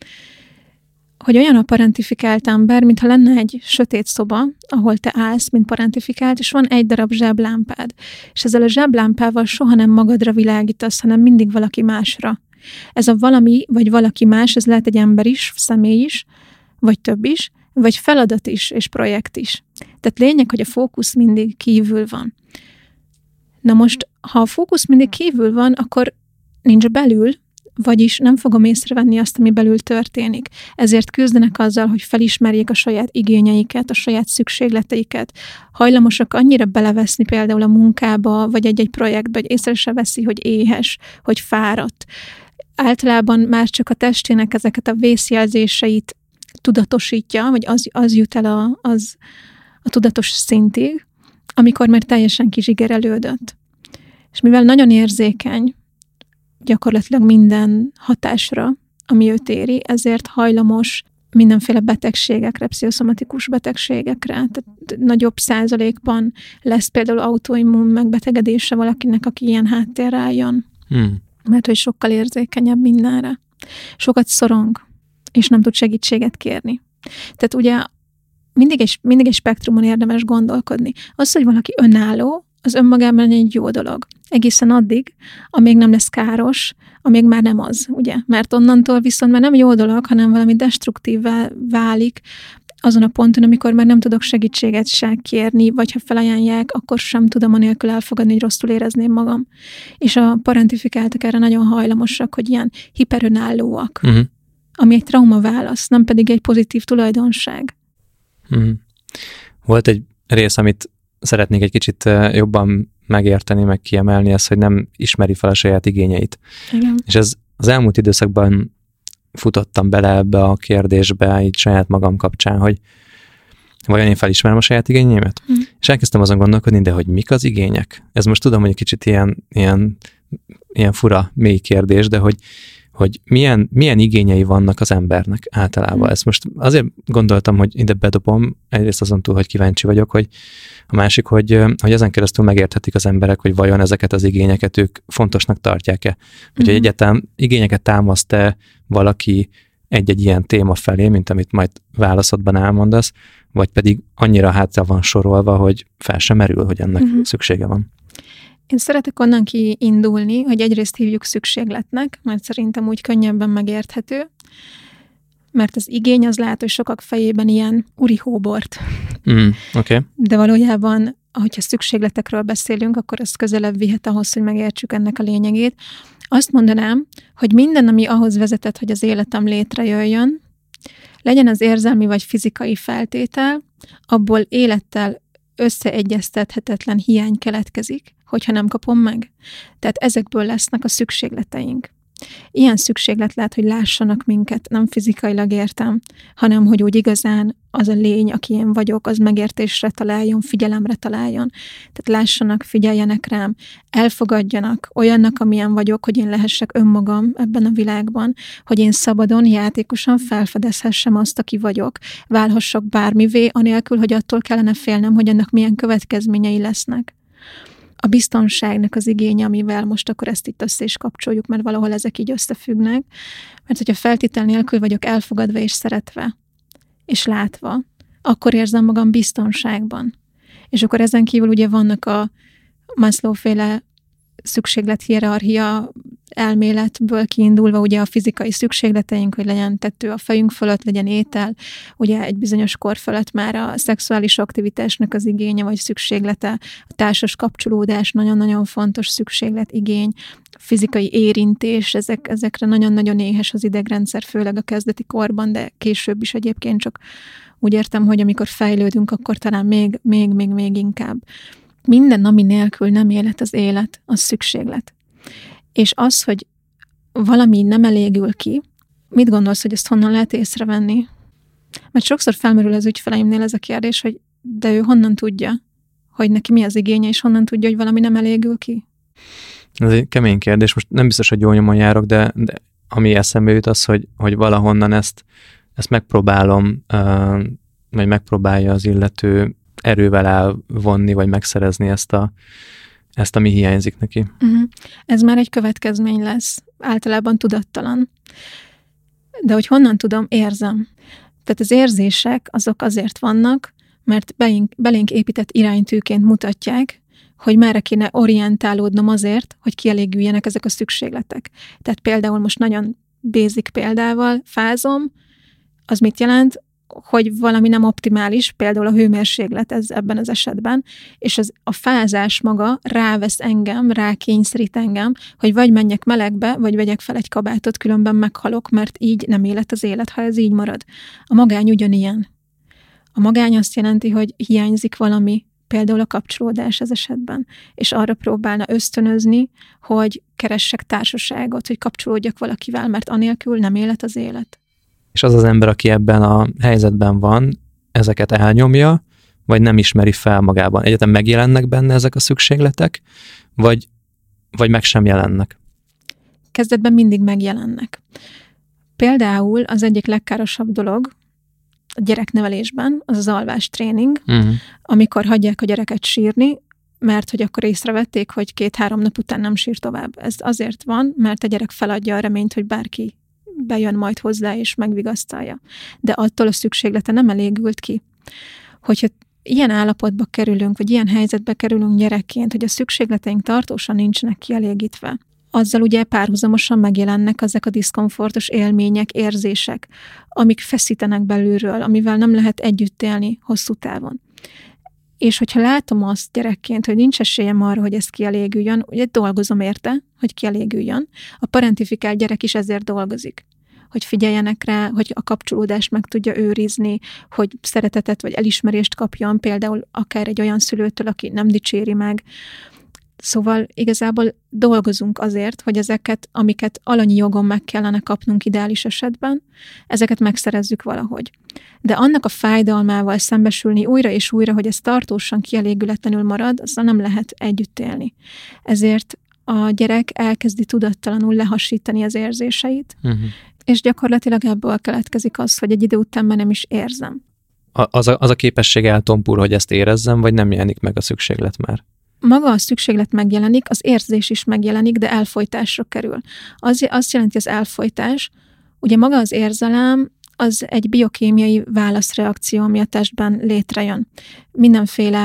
hogy olyan a parentifikált ember, mintha lenne egy sötét szoba, ahol te állsz, mint parentifikált, és van egy darab zseblámpád. És ezzel a zseblámpával soha nem magadra világítasz, hanem mindig valaki másra. Ez a valami, vagy valaki más, ez lehet egy ember is, személy is, vagy több is, vagy feladat is, és projekt is. Tehát lényeg, hogy a fókusz mindig kívül van. Na most, ha a fókusz mindig kívül van, akkor nincs belül, vagyis nem fogom észrevenni azt, ami belül történik. Ezért küzdenek azzal, hogy felismerjék a saját igényeiket, a saját szükségleteiket. Hajlamosak annyira beleveszni például a munkába, vagy egy-egy projektbe, hogy észre se veszi, hogy éhes, hogy fáradt. Általában már csak a testének ezeket a vészjelzéseit tudatosítja, vagy az, az jut el a, az, a tudatos szintig, amikor már teljesen kizsigerelődött. És mivel nagyon érzékeny, gyakorlatilag minden hatásra, ami őt éri, ezért hajlamos mindenféle betegségekre, pszichoszomatikus betegségekre. Tehát nagyobb százalékban lesz például autoimmun megbetegedése valakinek, aki ilyen háttérrel jön. Hmm. Mert hogy sokkal érzékenyebb mindenre. Sokat szorong, és nem tud segítséget kérni. Tehát ugye mindig egy, mindig egy spektrumon érdemes gondolkodni. Az, hogy valaki önálló, az önmagában egy jó dolog. Egészen addig, amíg nem lesz káros, amíg már nem az, ugye? Mert onnantól viszont már nem jó dolog, hanem valami destruktívvá válik azon a ponton, amikor már nem tudok segítséget se kérni, vagy ha felajánlják, akkor sem tudom anélkül elfogadni, hogy rosszul érezném magam. És a parentifikáltak erre nagyon hajlamosak, hogy ilyen hiperönállóak, uh-huh. ami egy traumaválasz, nem pedig egy pozitív tulajdonság. Uh-huh. Volt egy rész, amit szeretnék egy kicsit jobban megérteni, meg kiemelni, az, hogy nem ismeri fel a saját igényeit. Igen. És ez az elmúlt időszakban futottam bele ebbe a kérdésbe, így saját magam kapcsán, hogy vajon én felismerem a saját igényeimet? Mm. És elkezdtem azon gondolkodni, de hogy mik az igények? Ez most tudom, hogy egy kicsit ilyen, ilyen, ilyen fura, mély kérdés, de hogy, hogy milyen, milyen igényei vannak az embernek általában. Mm. Ezt most azért gondoltam, hogy ide bedobom, egyrészt azon túl, hogy kíváncsi vagyok, hogy a másik, hogy, hogy ezen keresztül megérthetik az emberek, hogy vajon ezeket az igényeket ők fontosnak tartják-e. Hogy mm. egyáltalán igényeket támaszt-e valaki egy-egy ilyen téma felé, mint amit majd válaszodban elmondasz, vagy pedig annyira hátra van sorolva, hogy fel sem merül, hogy ennek mm. szüksége van. Én szeretek onnan kiindulni, hogy egyrészt hívjuk szükségletnek, mert szerintem úgy könnyebben megérthető, mert az igény az lehet, hogy sokak fejében ilyen uri hóbort. Mm, okay. De valójában, ahogyha szükségletekről beszélünk, akkor ez közelebb vihet ahhoz, hogy megértsük ennek a lényegét. Azt mondanám, hogy minden, ami ahhoz vezetett, hogy az életem létrejöjjön, legyen az érzelmi vagy fizikai feltétel, abból élettel összeegyeztethetetlen hiány keletkezik, hogyha nem kapom meg. Tehát ezekből lesznek a szükségleteink. Ilyen szükséglet lehet, hogy lássanak minket, nem fizikailag értem, hanem hogy úgy igazán az a lény, aki én vagyok, az megértésre találjon, figyelemre találjon. Tehát lássanak, figyeljenek rám, elfogadjanak olyannak, amilyen vagyok, hogy én lehessek önmagam ebben a világban, hogy én szabadon, játékosan felfedezhessem azt, aki vagyok, válhassak bármivé, anélkül, hogy attól kellene félnem, hogy ennek milyen következményei lesznek. A biztonságnak az igénye, amivel most akkor ezt itt össze is kapcsoljuk, mert valahol ezek így összefüggnek, mert hogyha feltétel nélkül vagyok elfogadva és szeretve, és látva, akkor érzem magam biztonságban. És akkor ezen kívül ugye vannak a Maslow-féle szükséglet-hierarchia elméletből kiindulva ugye a fizikai szükségleteink, hogy legyen tető a fejünk fölött, legyen étel, ugye egy bizonyos kor fölött már a szexuális aktivitásnak az igénye vagy szükséglete, a társas kapcsolódás nagyon-nagyon fontos szükséglet, igény, fizikai érintés, ezek, ezekre nagyon-nagyon éhes az idegrendszer, főleg a kezdeti korban, de később is egyébként, csak úgy értem, hogy amikor fejlődünk, akkor talán még, még, még, még inkább. Minden, ami nélkül nem élet az élet, az szükséglet. És az, hogy valami nem elégül ki, mit gondolsz, hogy ezt honnan lehet észrevenni? Mert sokszor felmerül az ügyfeleimnél ez a kérdés, hogy de ő honnan tudja, hogy neki mi az igénye, és honnan tudja, hogy valami nem elégül ki? Ez egy kemény kérdés. Most nem biztos, hogy jól nyomon járok, de, de ami eszembe jut az, hogy, hogy valahonnan ezt, ezt megpróbálom, uh, vagy megpróbálja az illető erővel elvonni, vagy megszerezni ezt, a, ezt ami hiányzik neki. Uh-huh. Ez már egy következmény lesz, általában tudattalan. De hogy honnan tudom, érzem. Tehát az érzések azok azért vannak, mert belénk, belénk épített iránytűként mutatják, hogy merre kéne orientálódnom azért, hogy kielégüljenek ezek a szükségletek. Tehát például most nagyon basic példával fázom, az mit jelent? Hogy valami nem optimális, például a hőmérséklet ez ebben az esetben, és az, a fázás maga rávesz engem, rákényszerít engem, hogy vagy menjek melegbe, vagy vegyek fel egy kabátot, különben meghalok, mert így nem élet az élet, ha ez így marad. A magány ugyanilyen. A magány azt jelenti, hogy hiányzik valami, például a kapcsolódás ez esetben, és arra próbálna ösztönözni, hogy keressek társaságot, hogy kapcsolódjak valakivel, mert anélkül nem élet az élet. És az az ember, aki ebben a helyzetben van, ezeket elnyomja, vagy nem ismeri fel magában. Egyetem megjelennek benne ezek a szükségletek, vagy, vagy meg sem jelennek? Kezdetben mindig megjelennek. Például az egyik legkárosabb dolog a gyereknevelésben, az az alvástréning, uh-huh. amikor hagyják a gyereket sírni, mert hogy akkor észrevették, hogy két-három nap után nem sír tovább. Ez azért van, mert a gyerek feladja a reményt, hogy bárki bejön majd hozzá és megvigasztalja. De attól a szükséglete nem elégült ki. Hogyha ilyen állapotba kerülünk, vagy ilyen helyzetbe kerülünk gyerekként, hogy a szükségleteink tartósan nincsenek kielégítve, azzal ugye párhuzamosan megjelennek ezek a diszkomfortos élmények, érzések, amik feszítenek belülről, amivel nem lehet együtt élni hosszú távon. És hogyha látom azt gyerekként, hogy nincs esélyem arra, hogy ez kielégüljön, ugye dolgozom érte, hogy kielégüljön. A parentifikált gyerek is ezért dolgozik. Hogy figyeljenek rá, hogy a kapcsolódást meg tudja őrizni, hogy szeretetet vagy elismerést kapjon, például akár egy olyan szülőtől, aki nem dicséri meg. Szóval igazából dolgozunk azért, hogy ezeket, amiket alanyi jogon meg kellene kapnunk ideális esetben, ezeket megszerezzük valahogy. De annak a fájdalmával szembesülni újra és újra, hogy ez tartósan kielégületlenül marad, azzal nem lehet együtt élni. Ezért a gyerek elkezdi tudattalanul lehasítani az érzéseit, uh-huh. és gyakorlatilag ebből keletkezik az, hogy egy idő után már nem is érzem. A, az, a, az a képesség eltompul, hogy ezt érezzem, vagy nem jelenik meg a szükséglet már? Maga a szükséglet megjelenik, az érzés is megjelenik, de elfojtásra kerül. Az, azt jelenti az elfojtás, ugye maga az érzelem, az egy biokémiai válaszreakció, ami a testben létrejön. Mindenféle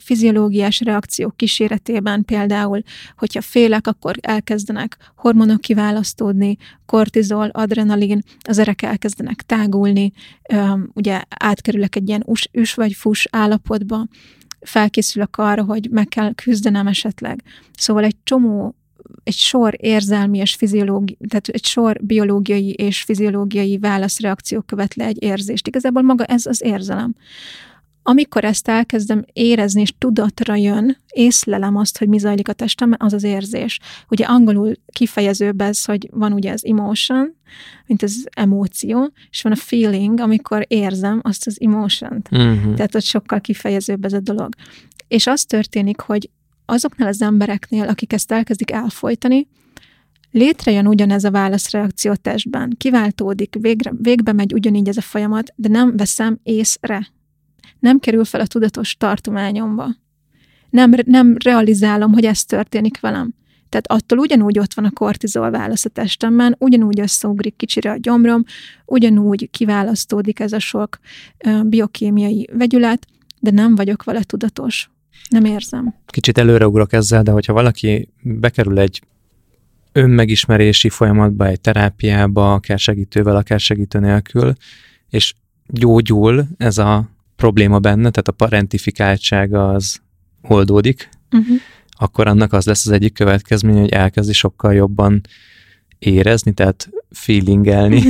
fiziológiás reakciók kíséretében például, hogyha félek, akkor elkezdenek hormonok kiválasztódni, kortizol, adrenalin, az erek elkezdenek tágulni, ugye átkerülök egy ilyen üs, üs vagy fus állapotba, felkészülök arra, hogy meg kell küzdenem esetleg. Szóval egy csomó, egy sor érzelmi és fiziológiai, tehát egy sor biológiai és fiziológiai válaszreakciók követ le egy érzést. Igazából maga ez az érzelem. Amikor ezt elkezdem érezni, és tudatra jön, észlelem azt, hogy mi zajlik a testemben, az az érzés. Ugye angolul kifejezőbb ez, hogy van ugye az emotion, mint az emóció, és van a feeling, amikor érzem azt az emotion-t. Uh-huh. Tehát ott sokkal kifejezőbb ez a dolog. És az történik, hogy azoknál az embereknél, akik ezt elkezdik elfojtani, létrejön ugyanez a válaszreakció a testben, kiváltódik, végre, végbe megy ugyanígy ez a folyamat, de nem veszem észre. Nem kerül fel a tudatos tartományomba. Nem, nem realizálom, hogy ez történik velem. Tehát attól ugyanúgy ott van a kortizol válasz a testemben, ugyanúgy összeugrik kicsire a gyomrom, ugyanúgy kiválasztódik ez a sok uh, biokémiai vegyület, de nem vagyok vele tudatos. Nem érzem. Kicsit előreugrok ezzel, de hogyha valaki bekerül egy önmegismerési folyamatba, egy terápiába, akár segítővel, akár segítő nélkül, és gyógyul ez a probléma benne, tehát a parentifikáltsága az oldódik, uh-huh. akkor annak az lesz az egyik következménye, hogy elkezdi sokkal jobban érezni, tehát feelingelni,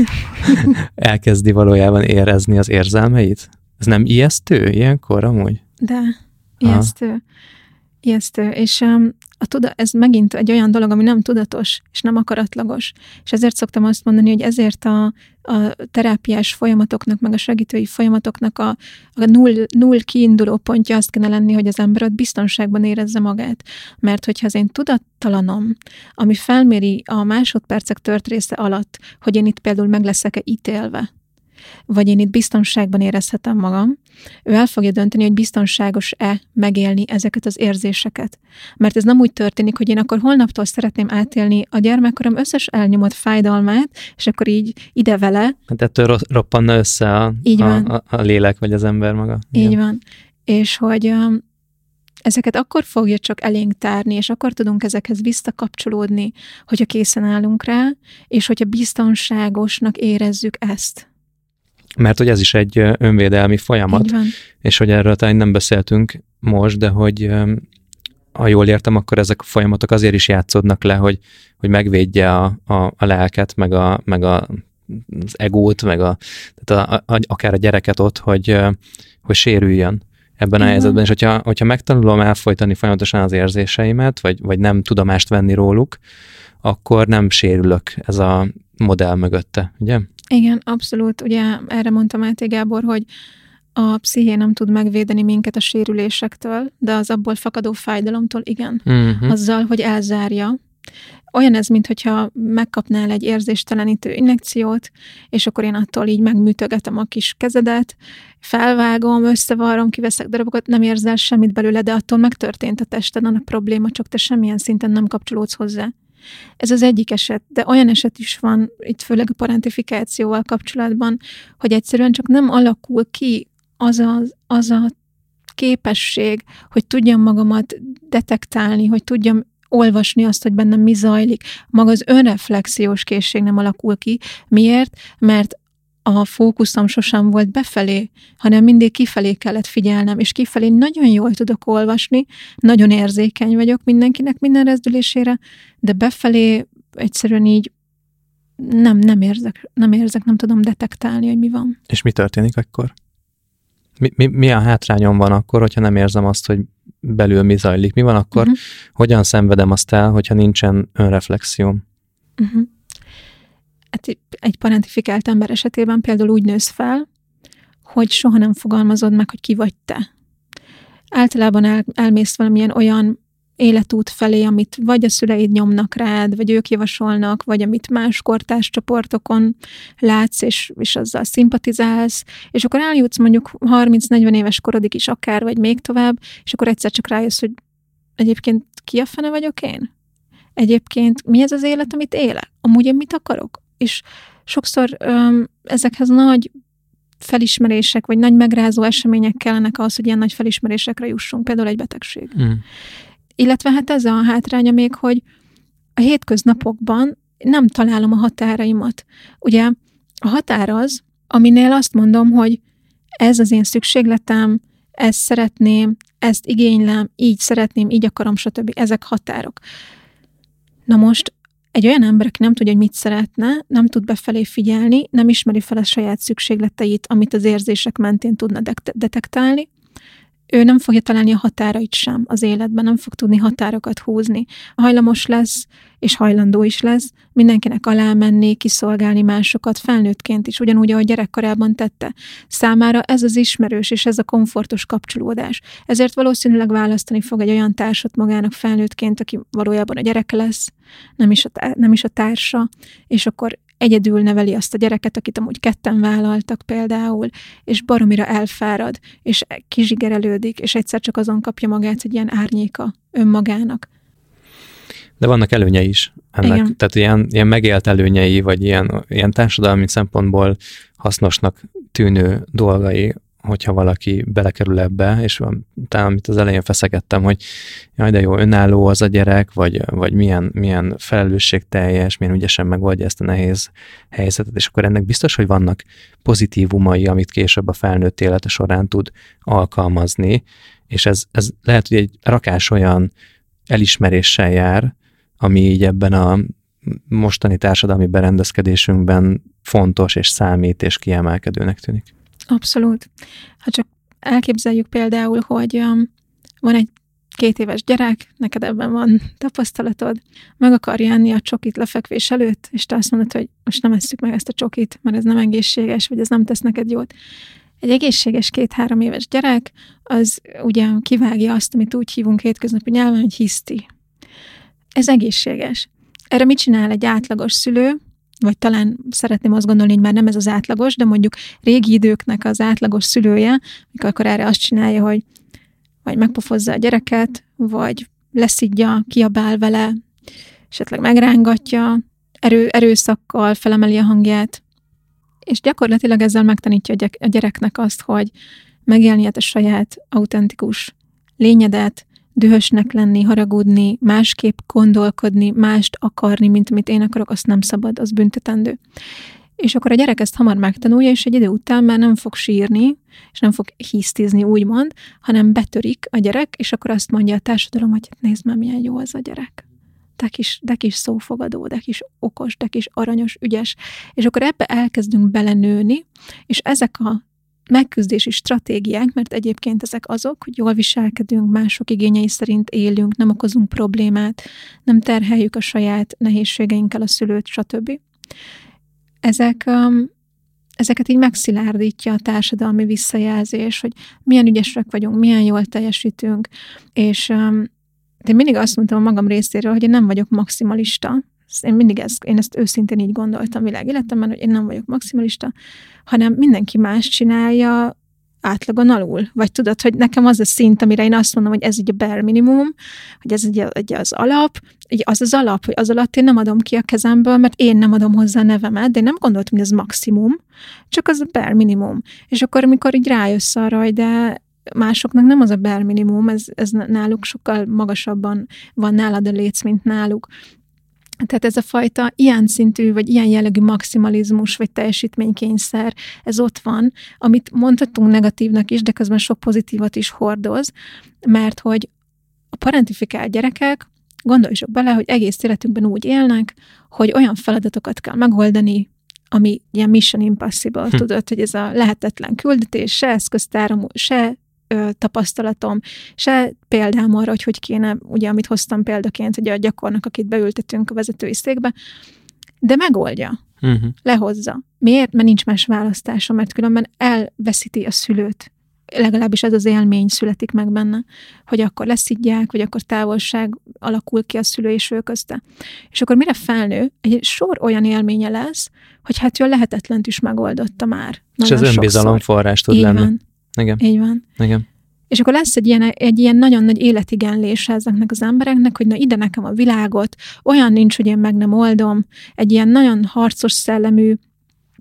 elkezdi valójában érezni az érzelmeit. Ez nem ijesztő ilyenkor amúgy? De, ijesztő. Aha. Ijesztő, és um, a tuda, ez megint egy olyan dolog, ami nem tudatos, és nem akaratlagos. És ezért szoktam azt mondani, hogy ezért a, a terápiás folyamatoknak, meg a segítői folyamatoknak a, a null, null kiinduló pontja azt kéne lenni, hogy az ember ott biztonságban érezze magát. Mert hogyha az én tudattalanom, ami felméri a másodpercek tört része alatt, hogy én itt például meg leszek-e ítélve, vagy én itt biztonságban érezhetem magam, ő el fogja dönteni, hogy biztonságos-e megélni ezeket az érzéseket. Mert ez nem úgy történik, hogy én akkor holnaptól szeretném átélni a gyermekkorom összes elnyomott fájdalmát, és akkor így ide vele. Hát ettől roppanna össze a, a, a, a lélek, vagy az ember maga. Így igen. Van. És hogy um, ezeket akkor fogja csak elénk tárni, és akkor tudunk ezekhez visszakapcsolódni, hogyha készen állunk rá, és hogyha biztonságosnak érezzük ezt. Mert hogy ez is egy önvédelmi folyamat, és hogy erről talán nem beszéltünk most, de hogy ha jól értem, akkor ezek a folyamatok azért is játszódnak le, hogy, hogy megvédje a, a, a lelket, meg, a, meg a, az egót, meg a, tehát a, a, akár a gyereket ott, hogy, hogy sérüljön ebben Igen. a helyzetben. És hogyha, hogyha megtanulom elfolytani folyamatosan az érzéseimet, vagy, vagy nem tudomást venni róluk, akkor nem sérülök ez a modell mögötte, ugye? Igen, abszolút. Ugye erre mondta Máté Gábor, hogy a psziché nem tud megvédeni minket a sérülésektől, de az abból fakadó fájdalomtól igen. Uh-huh. Azzal, hogy elzárja. Olyan ez, mintha megkapnál egy érzéstelenítő injekciót, és akkor én attól így megműtögetem a kis kezedet, felvágom, összevarrom, kiveszek darabokat, nem érzel semmit belőle, de attól megtörtént a testeden a probléma, csak te semmilyen szinten nem kapcsolódsz hozzá. Ez az egyik eset, de olyan eset is van, itt főleg a parentifikációval kapcsolatban, hogy egyszerűen csak nem alakul ki az a, az a képesség, hogy tudjam magamat detektálni, hogy tudjam olvasni azt, hogy bennem mi zajlik. Maga az önreflexiós készség nem alakul ki. Miért? Mert a fókuszom sosem volt befelé, hanem mindig kifelé kellett figyelnem, és kifelé nagyon jól tudok olvasni, nagyon érzékeny vagyok mindenkinek minden rezdülésére, de befelé egyszerűen így nem, nem érzek, nem érzek, nem tudom detektálni, hogy mi van. És mi történik akkor? Mi, mi, mi a hátrányom van akkor, hogyha nem érzem azt, hogy belül mi zajlik? Mi van akkor? Uh-huh. Hogyan szenvedem azt el, hogyha nincsen önreflexióm? Uh-huh. Hát egy parentifikált ember esetében például úgy nősz fel, hogy soha nem fogalmazod meg, hogy ki vagy te. Általában el, elmész valamilyen olyan életút felé, amit vagy a szüleid nyomnak rád, vagy ők javasolnak, vagy amit más kortárs csoportokon látsz, és, és azzal szimpatizálsz, és akkor eljutsz mondjuk harminc-negyven éves korodig is akár, vagy még tovább, és akkor egyszer csak rájössz, hogy egyébként ki a fene vagyok én? Egyébként mi ez az élet, amit élek? Amúgy én mit akarok? És sokszor öm, ezekhez nagy felismerések, vagy nagy megrázó események kellenek ahhoz, hogy ilyen nagy felismerésekre jussunk, például egy betegség. Mm. Illetve hát ez a hátránya még, hogy a hétköznapokban nem találom a határaimat. Ugye a határ az, aminél azt mondom, hogy ez az én szükségletem, ezt szeretném, ezt igénylem, így szeretném, így akarom, stb. Ezek határok. Na most egy olyan ember, aki nem tudja, hogy mit szeretne, nem tud befelé figyelni, nem ismeri fel a saját szükségleteit, amit az érzések mentén tudna de- detektálni, ő nem fogja találni a határait sem az életben, nem fog tudni határokat húzni. Hajlamos lesz, és hajlandó is lesz mindenkinek alá menni, kiszolgálni másokat, felnőttként is, ugyanúgy, ahogy gyerekkorában tette. Számára ez az ismerős, és ez a komfortos kapcsolódás. Ezért valószínűleg választani fog egy olyan társat magának felnőttként, aki valójában a gyereke lesz, nem is a, tá- nem is a társa, és akkor egyedül neveli azt a gyereket, akit amúgy ketten vállaltak például, és baromira elfárad, és kizsigerelődik, és egyszer csak azon kapja magát egy ilyen árnyéka önmagának. De vannak előnyei is ennek. Igen. Tehát ilyen, ilyen megélt előnyei, vagy ilyen, ilyen társadalmi szempontból hasznosnak tűnő dolgai, hogyha valaki belekerül ebbe, és talán, amit az elején feszegettem, hogy jaj, de jó, önálló az a gyerek, vagy, vagy milyen, milyen felelősségteljes, milyen ügyesen megoldja ezt a nehéz helyzetet, és akkor ennek biztos, hogy vannak pozitívumai, amit később a felnőtt élete során tud alkalmazni, és ez, ez lehet, hogy egy rakás olyan elismeréssel jár, ami így ebben a mostani társadalmi berendezkedésünkben fontos, és számít, és kiemelkedőnek tűnik. Abszolút. Ha csak elképzeljük például, hogy um, van egy két éves gyerek, neked ebben van tapasztalatod, meg akarja enni a csokit lefekvés előtt, és te azt mondod, hogy most nem esszük meg ezt a csokit, mert ez nem egészséges, vagy ez nem tesz neked jót. Egy egészséges két-három éves gyerek, az ugye kivágja azt, amit úgy hívunk hétköznapi nyelven, hogy hiszti. Ez egészséges. Erre mit csinál egy átlagos szülő, vagy talán szeretném azt gondolni, hogy már nem ez az átlagos, de mondjuk régi időknek az átlagos szülője, mikor akkor erre azt csinálja, hogy vagy megpofozza a gyereket, vagy leszidja, kiabál vele, esetleg megrángatja, erő, erőszakkal felemeli a hangját, és gyakorlatilag ezzel megtanítja a gyereknek azt, hogy megélni a saját autentikus lényedet, dühösnek lenni, haragudni, másképp gondolkodni, mást akarni, mint amit én akarok, azt nem szabad, az büntetendő. És akkor a gyerek ezt hamar megtanulja, és egy idő után már nem fog sírni, és nem fog hisztizni, úgymond, hanem betörik a gyerek, és akkor azt mondja a társadalom, hogy nézd már, milyen jó az a gyerek. De kis, de kis szófogadó, de kis okos, de kis aranyos, ügyes. És akkor ebbe elkezdünk belenőni, és ezek a megküzdési stratégiák, mert egyébként ezek azok, hogy jól viselkedünk, mások igényei szerint élünk, nem okozunk problémát, nem terheljük a saját nehézségeinkkel a szülőt, stb. Ezek, um, ezeket így megszilárdítja a társadalmi visszajelzés, hogy milyen ügyesek vagyunk, milyen jól teljesítünk, és um, én mindig azt mondtam a magam részéről, hogy én nem vagyok maximalista. Én mindig ezt, én ezt őszintén így gondoltam világéletemben, hogy én nem vagyok maximalista, hanem mindenki más csinálja átlagon alul. Vagy tudod, hogy nekem az a szint, amire én azt mondom, hogy ez így a bare minimum, hogy ez így, így az alap, így az az alap, hogy az alatt én nem adom ki a kezemből, mert én nem adom hozzá a nevemet, de én nem gondoltam, hogy ez maximum, csak az a bare minimum. És akkor, amikor így rájössz arra, hogy de másoknak nem az a bare minimum, ez, ez náluk sokkal magasabban van nálad a léc, mint náluk. Tehát ez a fajta ilyen szintű, vagy ilyen jellegű maximalizmus, vagy teljesítménykényszer, ez ott van, amit mondhatunk negatívnak is, de közben sok pozitívat is hordoz, mert hogy a parentifikált gyerekek, gondolj csak bele, hogy egész életükben úgy élnek, hogy olyan feladatokat kell megoldani, ami ilyen mission impossible, hm. tudod, hogy ez a lehetetlen küldetés, se eszköztárom, se ö, tapasztalatom, se példám arra, hogy hogy kéne, ugye, amit hoztam példaként, hogy a gyakornak, akit beültetünk a vezetői székbe, de megoldja, uh-huh. lehozza. Miért? Mert nincs más választása, mert különben elveszíti a szülőt. Legalábbis ez az élmény születik meg benne, hogy akkor leszidják, vagy akkor távolság alakul ki a szülő és ő közte. És akkor mire felnő, egy sor olyan élménye lesz, hogy hát ő a lehetetlent is megoldotta már. És ez önbizalom forrás tud így lenni. Van. Igen. Így van. Igen. És akkor lesz egy ilyen, egy ilyen nagyon nagy életigenlése ezeknek az embereknek, hogy na ide nekem a világot, olyan nincs, hogy én meg nem oldom, egy ilyen nagyon harcos szellemű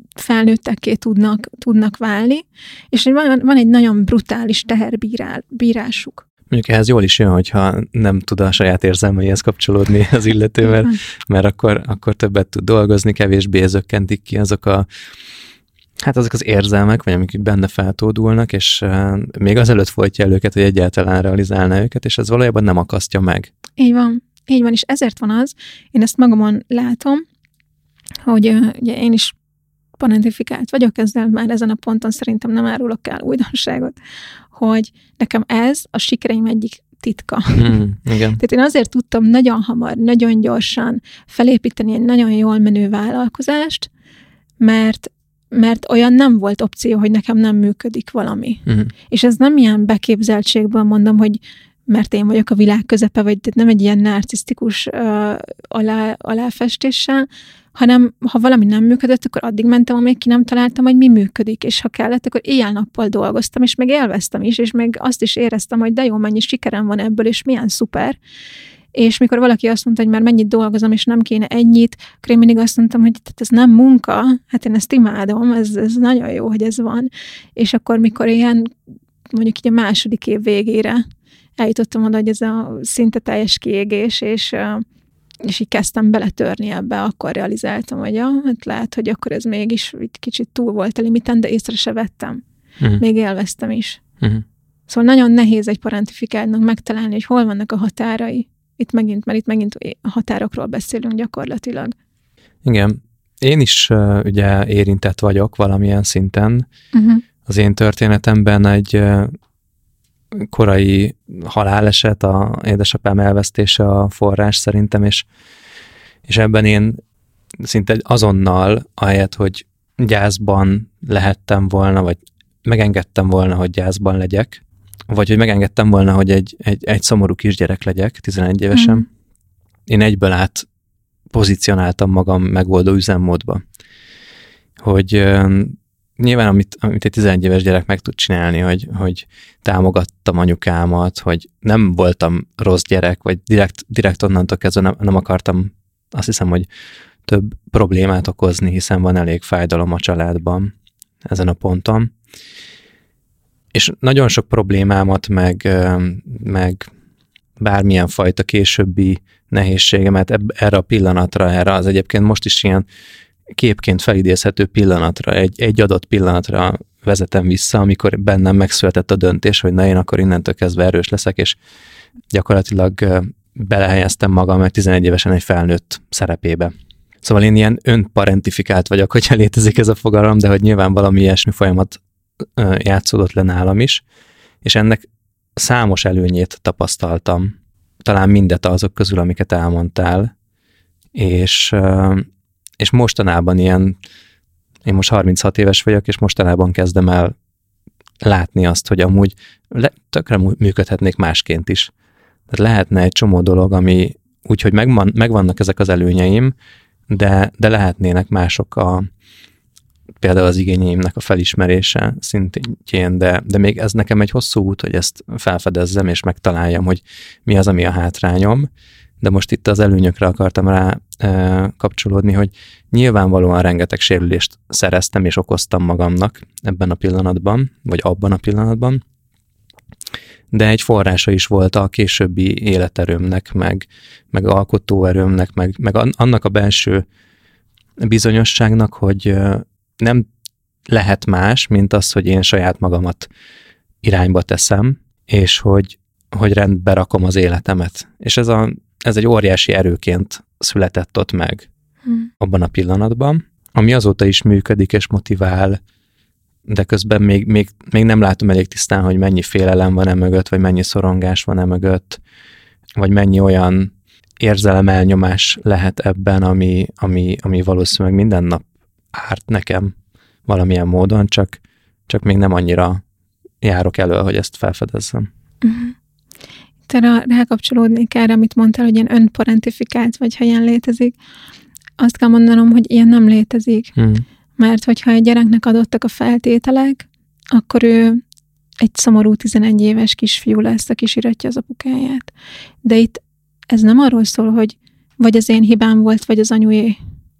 felnőttekké tudnak, tudnak válni, és van, van egy nagyon brutális teherbírásuk. Mondjuk ehhez jól is jön, hogyha nem tud a saját érzelmeihez kapcsolódni az illető, mert, mert akkor, akkor többet tud dolgozni, kevésbé zökkentik ki azok a hát azok az érzelmek, vagy amik benne feltódulnak, és uh, még azelőtt folytja el őket, hogy egyáltalán realizálná őket, és ez valójában nem akasztja meg. Így van. Így van, és ezért van az, én ezt magamon látom, hogy uh, ugye én is parentifikált vagyok, ezzel már ezen a ponton szerintem nem árulok el újdonságot, hogy nekem ez a sikereim egyik titka. Mm, igen. Tehát én azért tudtam nagyon hamar, nagyon gyorsan felépíteni egy nagyon jól menő vállalkozást, mert mert olyan nem volt opció, hogy nekem nem működik valami. Uh-huh. És ez nem ilyen beképzeltségből mondom, hogy mert én vagyok a világ közepe, vagy nem egy ilyen narcisztikus uh, alá, aláfestéssel, hanem ha valami nem működött, akkor addig mentem, amíg ki nem találtam, hogy mi működik, és ha kellett, akkor éjjel-nappal dolgoztam, és még élveztem is, és még azt is éreztem, hogy de jó, mennyi sikerem van ebből, és milyen szuper. És mikor valaki azt mondta, hogy már mennyit dolgozom, és nem kéne ennyit, akkor én mindig azt mondtam, hogy ez nem munka, hát én ezt imádom, ez, ez nagyon jó, hogy ez van. És akkor, mikor ilyen, mondjuk így a második év végére eljutottam oda, hogy ez a szinte teljes kiégés, és, és így kezdtem beletörni ebbe, akkor realizáltam, hogy ja, hát lehet, hogy akkor ez mégis egy kicsit túl volt a limiten, de észre se vettem. Uh-huh. Még élveztem is. Uh-huh. Szóval nagyon nehéz egy parentifikáltnak megtalálni, hogy hol vannak a határai. Itt megint, mert itt megint a határokról beszélünk gyakorlatilag. Igen. Én is uh, ugye érintett vagyok valamilyen szinten. Uh-huh. Az én történetemben egy uh, korai haláleset, a édesapám elvesztése a forrás szerintem, és, és ebben én szinte azonnal, ahelyett, hogy gyászban lehettem volna, vagy megengedtem volna, hogy gyászban legyek, vagy hogy megengedtem volna, hogy egy, egy, egy szomorú kisgyerek legyek, tizenegy évesen. Mm. Én egyből át pozícionáltam magam megoldó üzemmódba. Hogy uh, nyilván, amit, amit egy tizenegy éves gyerek meg tud csinálni, hogy, hogy támogattam anyukámat, hogy nem voltam rossz gyerek, vagy direkt, direkt onnantól kezdve nem, nem akartam, azt hiszem, hogy több problémát okozni, hiszen van elég fájdalom a családban ezen a ponton. És nagyon sok problémámat, meg, meg bármilyen fajta későbbi nehézségemet erre a pillanatra, erre az egyébként most is ilyen képként felidézhető pillanatra, egy, egy adott pillanatra vezetem vissza, amikor bennem megszületett a döntés, hogy na én akkor innentől kezdve erős leszek, és gyakorlatilag belehelyeztem magam, mert tizenegy évesen egy felnőtt szerepébe. Szóval én ilyen önparentifikált vagyok, hogyha létezik ez a fogalom, de hogy nyilván valami ilyesmi folyamat játszódott le nálam is, és ennek számos előnyét tapasztaltam. Talán mindet azok közül, amiket elmondtál, és, és mostanában ilyen, én most harminchat éves vagyok, és mostanában kezdem el látni azt, hogy amúgy le, tökre működhetnék másként is. Tehát lehetne egy csomó dolog, ami úgyhogy megvan, megvannak ezek az előnyeim, de, de lehetnének mások a például az igényeimnek a felismerése szintén, de, de még ez nekem egy hosszú út, hogy ezt felfedezzem és megtaláljam, hogy mi az, ami a hátrányom, de most itt az előnyökre akartam rá e, kapcsolódni, hogy nyilvánvalóan rengeteg sérülést szereztem és okoztam magamnak ebben a pillanatban, vagy abban a pillanatban, de egy forrása is volt a későbbi életerőmnek, meg, meg alkotóerőmnek, meg, meg annak a belső bizonyosságnak, hogy nem lehet más, mint az, hogy én saját magamat irányba teszem, és hogy, hogy rendbe rakom az életemet. És ez, a, ez egy óriási erőként született ott meg hmm. abban a pillanatban, ami azóta is működik és motivál, de közben még, még, még nem látom elég tisztán, hogy mennyi félelem van e mögött, vagy mennyi szorongás van e mögött, vagy mennyi olyan érzelem-elnyomás lehet ebben, ami, ami, ami valószínűleg minden nap árt nekem valamilyen módon, csak, csak még nem annyira járok elő, hogy ezt felfedezzem. Uh-huh. Te rákapcsolódnék erre, amit mondtál, hogy ilyen önparentifikált, vagy ha ilyen létezik. Azt kell mondanom, hogy ilyen nem létezik. Uh-huh. Mert hogyha egy gyereknek adottak a feltételek, akkor ő egy szomorú tizenegy éves kisfiú lesz, aki síratja az apukáját. De itt ez nem arról szól, hogy vagy az én hibám volt, vagy az anyué.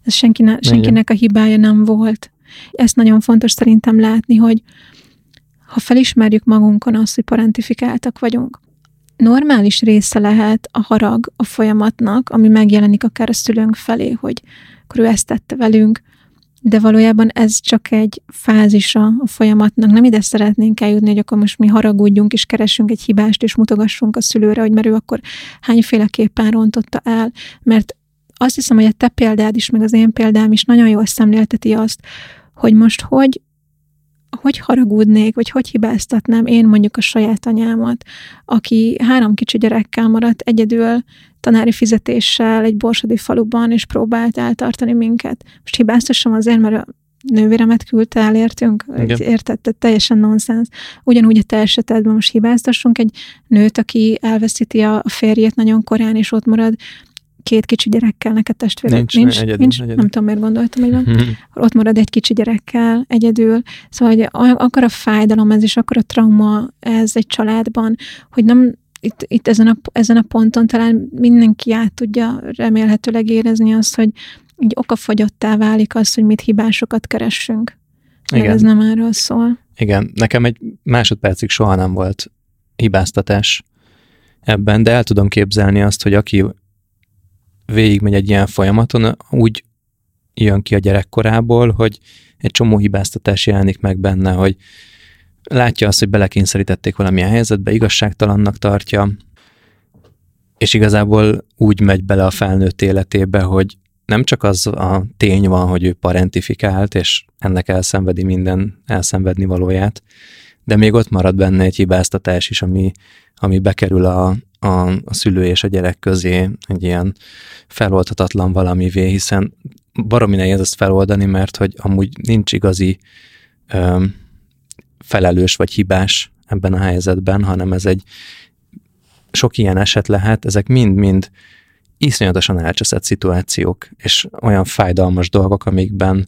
ez senkine, senkinek a hibája nem volt. Ezt nagyon fontos szerintem látni, hogy ha felismerjük magunkon azt, hogy parentifikáltak vagyunk, normális része lehet a harag a folyamatnak, ami megjelenik akár a szülőnk felé, hogy akkor ő ezt tette velünk, de valójában ez csak egy fázisa a folyamatnak. Nem ide szeretnénk eljutni, hogy akkor most mi haragudjunk, és keressünk egy hibást, és mutogassunk a szülőre, hogy mert ő akkor hányféleképpen rontotta el. Mert azt hiszem, hogy a te példád is, meg az én példám is nagyon jól szemlélteti azt, hogy most hogy, hogy haragudnék, vagy hogy hibáztatnám én mondjuk a saját anyámat, aki három kicsi gyerekkel maradt egyedül, tanári fizetéssel egy borsodi faluban, és próbált eltartani minket. Most hibáztassam azért, mert a nővéremet küldte el, értünk? Érted? Tehát teljesen nonsens. Ugyanúgy a te esetedben most hibáztassunk egy nőt, aki elveszíti a férjét nagyon korán, és ott marad két kicsi gyerekkel, neked testvérek. Nincs, nincs, egyedül, nincs? Egyedül. Nem tudom, miért gondoltam, hogy van. Ott marad egy kicsi gyerekkel egyedül. Szóval, hogy akkor a fájdalom ez, és akkor a trauma ez egy családban, hogy nem Itt, itt ezen, a, ezen a ponton talán mindenki át tudja remélhetőleg érezni azt, hogy így okafogyottá válik az, hogy mit hibásokat keressünk. De ez nem erről szól. Igen, nekem egy másodpercig soha nem volt hibáztatás ebben, de el tudom képzelni azt, hogy aki végigmegy egy ilyen folyamaton, úgy jön ki a gyerekkorából, hogy egy csomó hibáztatás jelenik meg benne, hogy látja azt, hogy belekényszerítették valamilyen helyzetbe, igazságtalannak tartja, és igazából úgy megy bele a felnőtt életébe, hogy nem csak az a tény van, hogy ő parentifikált, és ennek elszenvedi minden elszenvedni valóját, de még ott marad benne egy hibáztatás is, ami, ami bekerül a, a, a szülő és a gyerek közé egy ilyen feloldhatatlan valamivé, hiszen baromi nehéz ezt feloldani, mert hogy amúgy nincs igazi öm, felelős vagy hibás ebben a helyzetben, hanem ez egy sok ilyen eset lehet, ezek mind-mind iszonyatosan elcseszett szituációk, és olyan fájdalmas dolgok, amikben,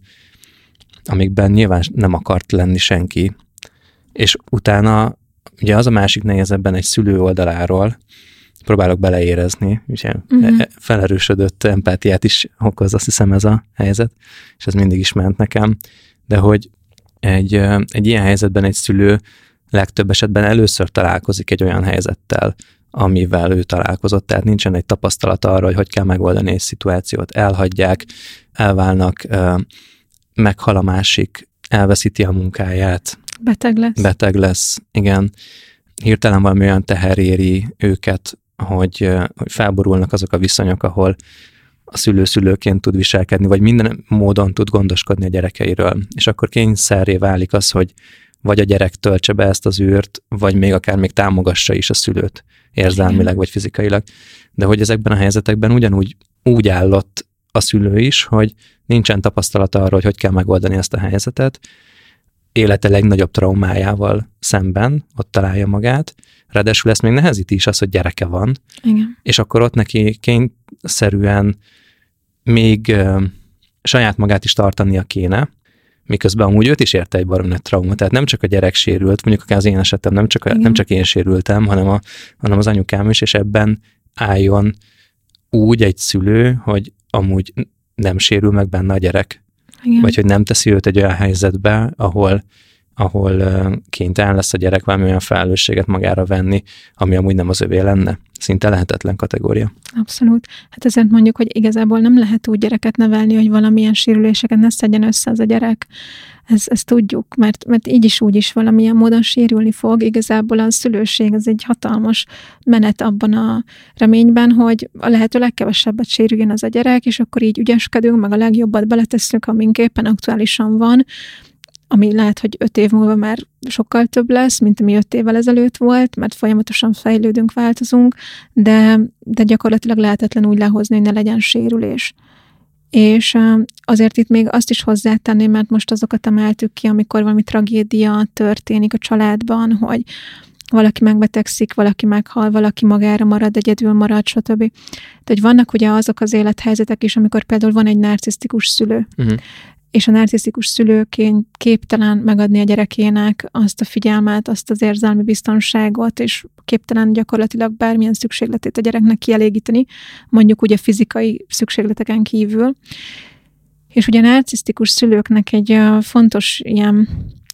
amikben nyilván nem akart lenni senki. És utána, ugye az a másik nehéz ebben egy szülő oldaláról, próbálok beleérezni, ugye uh-huh. felerősödött empátiát is okoz, azt hiszem ez a helyzet, és ez mindig is ment nekem, de hogy Egy, egy ilyen helyzetben egy szülő legtöbb esetben először találkozik egy olyan helyzettel, amivel ő találkozott, tehát nincsen egy tapasztalata arra, hogy hogy kell megoldani egy szituációt. Elhagyják, elválnak, meghal a másik, elveszíti a munkáját. Beteg lesz. Beteg lesz, igen. Hirtelen valami olyan teher éri őket, hogy, hogy felborulnak azok a viszonyok, ahol a szülő szülőként tud viselkedni, vagy minden módon tud gondoskodni a gyerekeiről. És akkor kényszerré válik az, hogy vagy a gyerek töltse be ezt az űrt, vagy még akár még támogassa is a szülőt érzelmileg, vagy fizikailag. De hogy ezekben a helyzetekben ugyanúgy úgy állott a szülő is, hogy nincsen tapasztalata arról, hogy hogy kell megoldani ezt a helyzetet, élete legnagyobb traumájával szemben ott találja magát, ráadásul ezt még nehezíti is az, hogy gyereke van, igen. És akkor ott neki kényszerűen még uh, saját magát is tartania kéne, miközben amúgy őt is érte egy baromi nagy trauma. Tehát nem csak a gyerek sérült, mondjuk akár az én esetem, nem csak, a, nem csak én sérültem, hanem, a, hanem az anyukám is, és ebben álljon úgy egy szülő, hogy amúgy nem sérül meg benne a gyerek. Igen. Vagy hogy nem teszi őt egy olyan helyzetbe, ahol, ahol uh, kénytelen lesz a gyerek valami olyan felelősséget magára venni, ami amúgy nem az övé lenne. Szinte lehetetlen kategória. Abszolút. Hát ezért mondjuk, hogy igazából nem lehet úgy gyereket nevelni, hogy valamilyen sérüléseket ne szedjen össze az a gyerek. Ez, ezt tudjuk, mert, mert így is úgy is valamilyen módon sérülni fog. Igazából a szülőség az egy hatalmas menet abban a reményben, hogy a lehető legkevesebbet sérüljön az a gyerek, és akkor így ügyeskedünk, meg a legjobbat beletesszük, amink éppen aktuálisan van, ami lehet, hogy öt év múlva már sokkal több lesz, mint ami öt évvel ezelőtt volt, mert folyamatosan fejlődünk, változunk, de, de gyakorlatilag lehetetlen úgy lehozni, hogy ne legyen sérülés. És azért itt még azt is hozzátenném, mert most azokat emeltük ki, amikor valami tragédia történik a családban, hogy valaki megbetegszik, valaki meghal, valaki magára marad, egyedül marad, stb. Tehát, hogy vannak ugye azok az élethelyzetek is, amikor például van egy narcisztikus szülő, uh-huh. és a narcisztikus szülőként képtelen megadni a gyerekének azt a figyelmet, azt az érzelmi biztonságot, és képtelen gyakorlatilag bármilyen szükségletét a gyereknek kielégíteni, mondjuk ugye fizikai szükségleteken kívül. És ugye a narcisztikus szülőknek egy fontos ilyen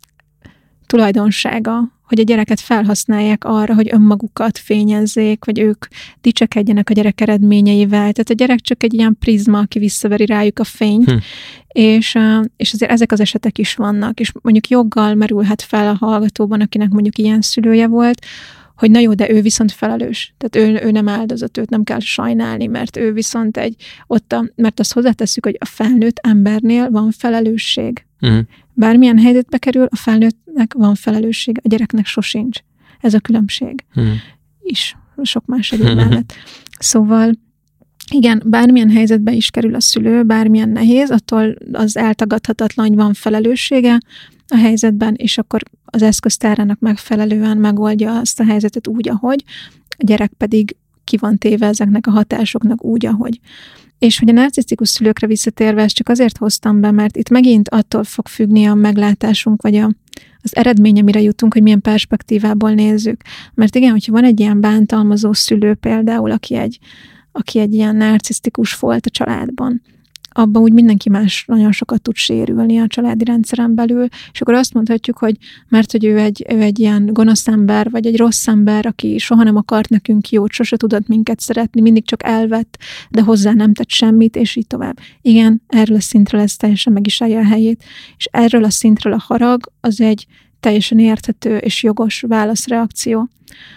tulajdonsága, hogy a gyereket felhasználják arra, hogy önmagukat fényezzék, vagy ők dicsekedjenek a gyerek eredményeivel. Tehát a gyerek csak egy ilyen prizma, aki visszaveri rájuk a fényt, hm. és, és azért ezek az esetek is vannak. És mondjuk joggal merülhet fel a hallgatóban, akinek mondjuk ilyen szülője volt, hogy na jó, de ő viszont felelős. Tehát ő, ő nem áldozat, őt nem kell sajnálni, mert ő viszont egy, ott a, mert azt hozzátesszük, hogy a felnőtt embernél van felelősség. Uh-huh. Bármilyen helyzetbe kerül, a felnőttnek van felelősség, a gyereknek sosincs. Ez a különbség. Uh-huh. És sok más egyéb uh-huh. mellett. Szóval igen, bármilyen helyzetbe is kerül a szülő, bármilyen nehéz, attól az eltagadhatatlan, hogy van felelőssége a helyzetben, és akkor az eszköztárának megfelelően megoldja azt a helyzetet úgy, ahogy, a gyerek pedig ki van téve ezeknek a hatásoknak úgy, ahogy. És hogy a narcisztikus szülőkre visszatérve, ezt csak azért hoztam be, mert itt megint attól fog függni a meglátásunk, vagy a, az eredmény, amire jutunk, hogy milyen perspektívából nézzük. Mert igen, hogyha van egy ilyen bántalmazó szülő például, aki egy, aki egy ilyen narcisztikus volt a családban, abban úgy mindenki más nagyon sokat tud sérülni a családi rendszeren belül, és akkor azt mondhatjuk, hogy mert hogy ő egy, ő egy ilyen gonosz ember, vagy egy rossz ember, aki soha nem akart nekünk jót, sose tudott minket szeretni, mindig csak elvett, de hozzá nem tett semmit, és így tovább. Igen, erről a szintről ez teljesen meg is állja a helyét, és erről a szintről a harag az egy teljesen érthető és jogos válaszreakció.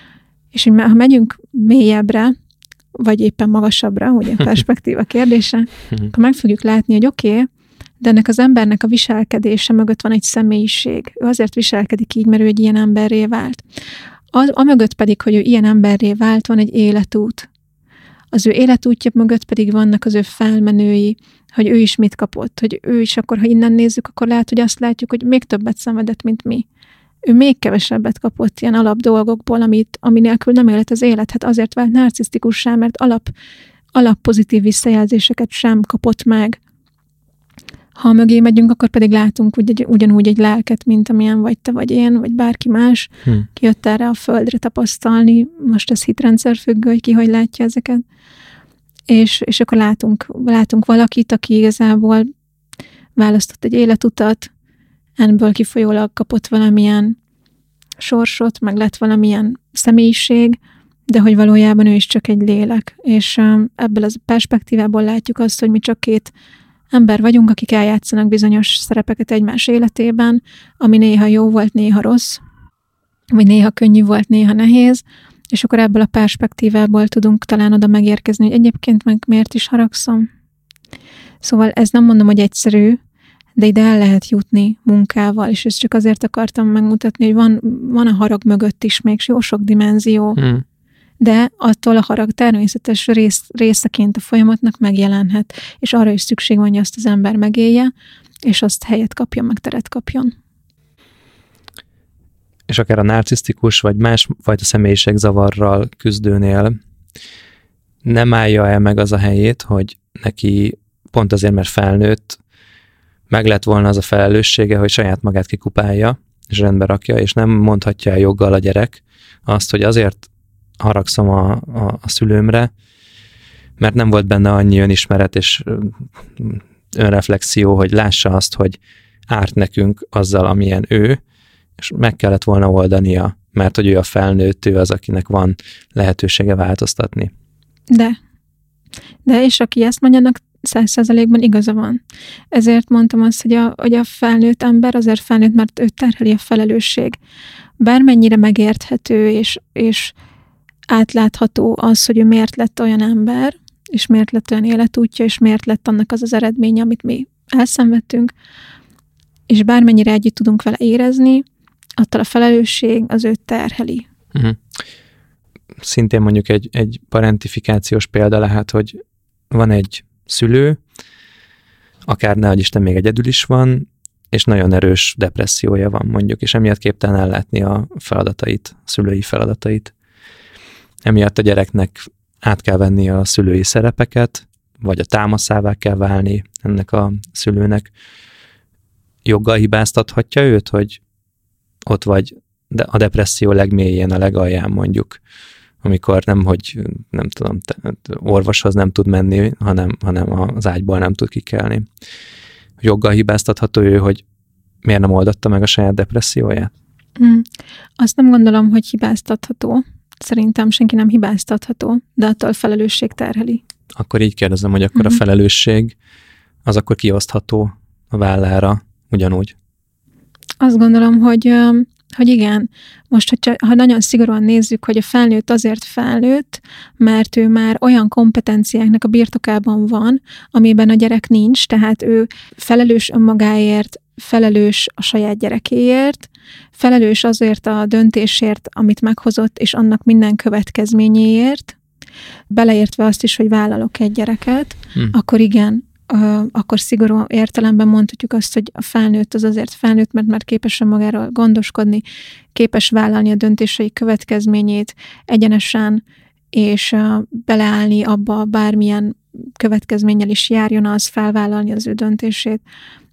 És hogy ha megyünk mélyebbre, vagy éppen magasabbra, ugye perspektíva kérdése, akkor meg fogjuk látni, hogy oké, okay, de ennek az embernek a viselkedése mögött van egy személyiség. Ő azért viselkedik így, mert ő egy ilyen emberré vált. A, a mögött pedig, hogy ő ilyen emberré vált, van egy életút. Az ő életútja mögött pedig vannak az ő felmenői, hogy ő is mit kapott, hogy ő is akkor, ha innen nézzük, akkor lehet, hogy azt látjuk, hogy még többet szenvedett, mint mi. Ő még kevesebbet kapott ilyen alap dolgokból, amit, ami nélkül nem élet az élet. Hát azért vált narcisztikussá, mert alap, alap pozitív visszajelzéseket sem kapott meg. Ha mögé megyünk, akkor pedig látunk ugy, ugyanúgy egy lelket, mint amilyen vagy te, vagy én, vagy bárki más, hmm. ki jött erre a földre tapasztalni. Most ez hitrendszer függő, hogy ki hogy látja ezeket. És, és akkor látunk, látunk valakit, aki igazából választott egy életutat, ebből kifolyólag kapott valamilyen sorsot, meg lett valamilyen személyiség, de hogy valójában ő is csak egy lélek. És ebből a perspektívából látjuk azt, hogy mi csak két ember vagyunk, akik eljátszanak bizonyos szerepeket egymás életében, ami néha jó volt, néha rossz, vagy néha könnyű volt, néha nehéz, és akkor ebből a perspektívából tudunk talán oda megérkezni, hogy egyébként meg miért is haragszom. Szóval ez nem mondom, hogy egyszerű, de ide el lehet jutni munkával, és ezt csak azért akartam megmutatni, hogy van, van a harag mögött is még jó sok dimenzió, hmm. de attól a harag természetes rész, részeként a folyamatnak megjelenhet, és arra is szükség van, hogy azt az ember megélje, és azt helyet kapjon, meg teret kapjon. És akár a narcisztikus, vagy másfajta személyiségzavarral küzdőnél nem állja el meg az a helyét, hogy neki pont azért, mert felnőtt, meg lett volna az a felelőssége, hogy saját magát kikupálja, és rendbe rakja, és nem mondhatja el joggal a gyerek azt, hogy azért haragszom a, a, a szülőmre, mert nem volt benne annyi önismeret és önreflexió, hogy lássa azt, hogy árt nekünk azzal, amilyen ő, és meg kellett volna oldania, mert hogy ő a felnőtt, ő az, akinek van lehetősége változtatni. De. De, és aki ezt mondja, száz százalékban igaza van. Ezért mondtam azt, hogy a, hogy a felnőtt ember azért felnőtt, mert ő terheli a felelősség. Bármennyire megérthető és, és átlátható az, hogy ő miért lett olyan ember, és miért lett olyan életútja, és miért lett annak az az eredménye, amit mi elszenvedtünk, és bármennyire együtt tudunk vele érezni, attól a felelősség az őt terheli. Uh-huh. Szintén mondjuk egy, egy parentifikációs példa lehet, hogy van egy szülő, akár nehogy Isten még egyedül is van, és nagyon erős depressziója van mondjuk, és emiatt képtelen ellátni a feladatait, a szülői feladatait. Emiatt a gyereknek át kell venni a szülői szerepeket, vagy a támaszává kell válni ennek a szülőnek. Joggal hibáztathatja őt, hogy ott vagy de a depresszió legmélyén, a legalján mondjuk, amikor nem, hogy nem tudom, orvoshoz nem tud menni, hanem, hanem az ágyból nem tud kikelni. joggal hibáztatható ő, hogy miért nem oldotta meg a saját depresszióját? Mm. Azt nem gondolom, hogy hibáztatható. Szerintem senki nem hibáztatható, de attól felelősség terheli. Akkor így kérdezem, hogy akkor mm-hmm. a felelősség az akkor kiosztható a vállára ugyanúgy. Azt gondolom, hogy, hogy igen. Most, hogyha, ha nagyon szigorúan nézzük, hogy a felnőtt azért felnőtt, mert ő már olyan kompetenciáknak a birtokában van, amiben a gyerek nincs, tehát ő felelős önmagáért, felelős a saját gyerekéért, felelős azért a döntésért, amit meghozott, és annak minden következményéért, beleértve azt is, hogy vállalok egy gyereket, hmm. akkor igen, akkor szigorú értelemben mondhatjuk azt, hogy a felnőtt az azért felnőtt, mert már képes magáról gondoskodni, képes vállalni a döntései következményét egyenesen, és beleállni abba bármilyen következménnyel is járjon az, felvállalni az ő döntését,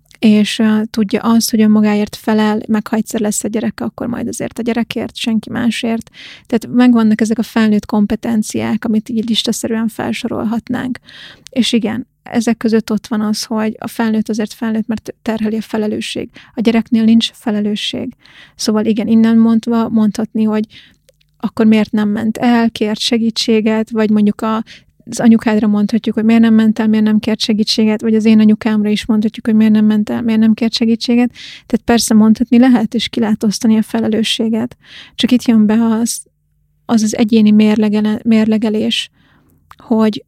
és tudja azt, hogy önmagáért felel, meg ha egyszer lesz a gyereke, akkor majd azért a gyerekért, senki másért. Tehát megvannak ezek a felnőtt kompetenciák, amit így listaszerűen felsorolhatnánk. És igen, ezek között ott van az, hogy a felnőtt azért felnőtt, mert terheli a felelősség. A gyereknél nincs felelősség. Szóval igen, innen mondva mondhatni, hogy akkor miért nem ment el, kért segítséget, vagy mondjuk a az anyukádra mondhatjuk, hogy miért nem ment el, miért nem kért segítséget, vagy az én anyukámra is mondhatjuk, hogy miért nem ment el, miért nem kért segítséget. Tehát persze mondhatni lehet, és ki lehet osztani a felelősséget. Csak itt jön be az az, az egyéni mérlegele, mérlegelés, hogy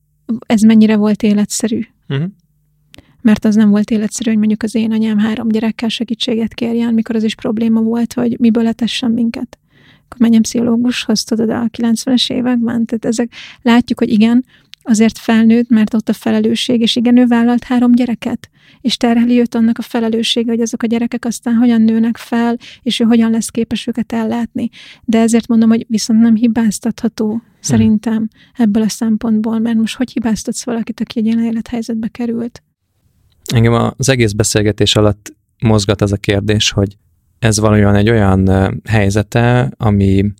ez mennyire volt életszerű. Uh-huh. Mert az nem volt életszerű, hogy mondjuk az én anyám három gyerekkel segítséget kérjen, mikor az is probléma volt, hogy miből letessen minket. Akkor menjem pszichológushoz, tudod, a kilencvenes években. Tehát ezek, látjuk, hogy igen, azért felnőtt, mert ott a felelősség, és igen, ő vállalt három gyereket, és terheli őt annak a felelőssége, hogy azok a gyerekek aztán hogyan nőnek fel, és ő hogyan lesz képes őket ellátni. De ezért mondom, hogy viszont nem hibáztatható szerintem ebből a szempontból, mert most hogy hibáztatsz valakit, aki egy ilyen élethelyzetbe került? Engem az egész beszélgetés alatt mozgat az a kérdés, hogy ez valójában egy olyan helyzete, ami,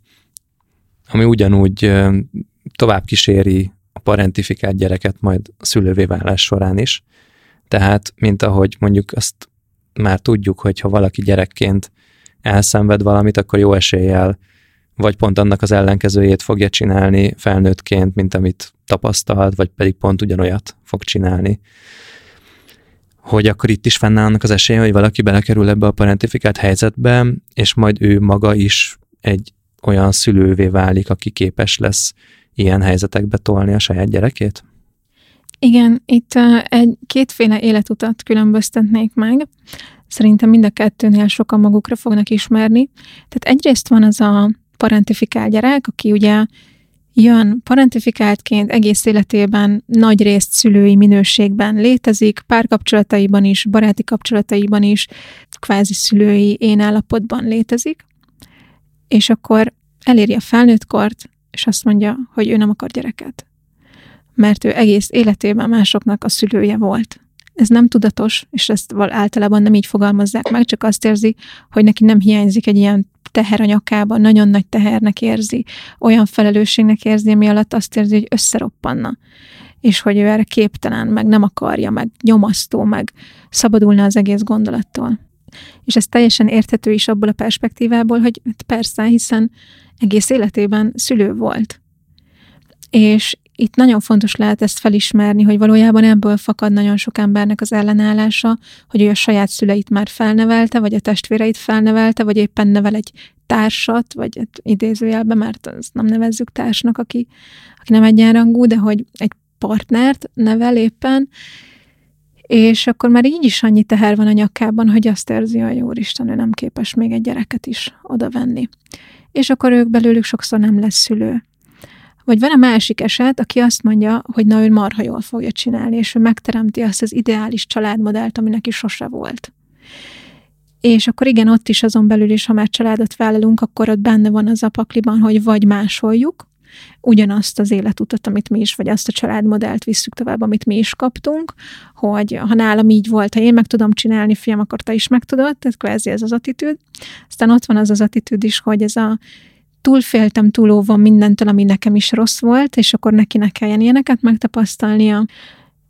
ami ugyanúgy tovább kíséri a parentifikált gyereket majd a szülővé válás során is. Tehát, mint ahogy mondjuk azt már tudjuk, hogy ha valaki gyerekként elszenved valamit, akkor jó eséllyel vagy pont annak az ellenkezőjét fogja csinálni felnőttként, mint amit tapasztalt, vagy pedig pont ugyanolyat fog csinálni. Hogy akkor itt is fennáll annak az esélye, hogy valaki belekerül ebbe a parentifikált helyzetbe, és majd ő maga is egy olyan szülővé válik, aki képes lesz ilyen helyzetekbe tolni a saját gyerekét? Igen, itt uh, egy kétféle életutat különböztetnék meg. Szerintem mind a kettőnél sokan magukra fognak ismerni. Tehát egyrészt van az a parentifikált gyerek, aki ugye jön parentifikáltként, egész életében nagy részt szülői minőségben létezik, párkapcsolataiban is, baráti kapcsolataiban is, kvázi szülői én állapotban létezik, és akkor eléri a felnőttkort, és azt mondja, hogy ő nem akar gyereket. Mert ő egész életében másoknak a szülője volt. Ez nem tudatos, és ezt általában nem így fogalmazzák meg, csak azt érzi, hogy neki nem hiányzik egy ilyen teher a nyakában, nagyon nagy tehernek érzi, olyan felelősségnek érzi, ami alatt azt érzi, hogy összeroppanna, és hogy ő erre képtelen, meg nem akarja, meg nyomasztó, meg szabadulna az egész gondolattól. És ez teljesen érthető is abból a perspektívából, hogy persze, hiszen egész életében szülő volt. És itt nagyon fontos lehet ezt felismerni, hogy valójában ebből fakad nagyon sok embernek az ellenállása, hogy ő a saját szüleit már felnevelte, vagy a testvéreit felnevelte, vagy éppen nevel egy társat, vagy idézőjelben, mert azt nem nevezzük társnak, aki, aki nem egyenrangú, de hogy egy partnert nevel éppen, és akkor már így is annyi teher van a nyakában, hogy azt érzi, hogy úristen, ő nem képes még egy gyereket is odavenni. És akkor ők belőlük sokszor nem lesz szülő. Vagy van a másik eset, aki azt mondja, hogy na, ő marha jól fogja csinálni, és ő megteremti azt az ideális családmodellt, ami neki sose volt. És akkor igen, ott is azon belül is, ha már családot vállalunk, akkor ott benne van az a pakliban, hogy vagy másoljuk ugyanazt az életutat, amit mi is, vagy azt a családmodellt visszük tovább, amit mi is kaptunk, hogy ha nálam így volt, ha én meg tudom csinálni, fiam, akkor te is meg tudod, tehát kvázi ez az attitűd. Aztán ott van az az attitűd is, hogy ez a túlféltem, túlóvom mindentől, ami nekem is rossz volt, és akkor neki ne kelljen ilyeneket megtapasztalnia.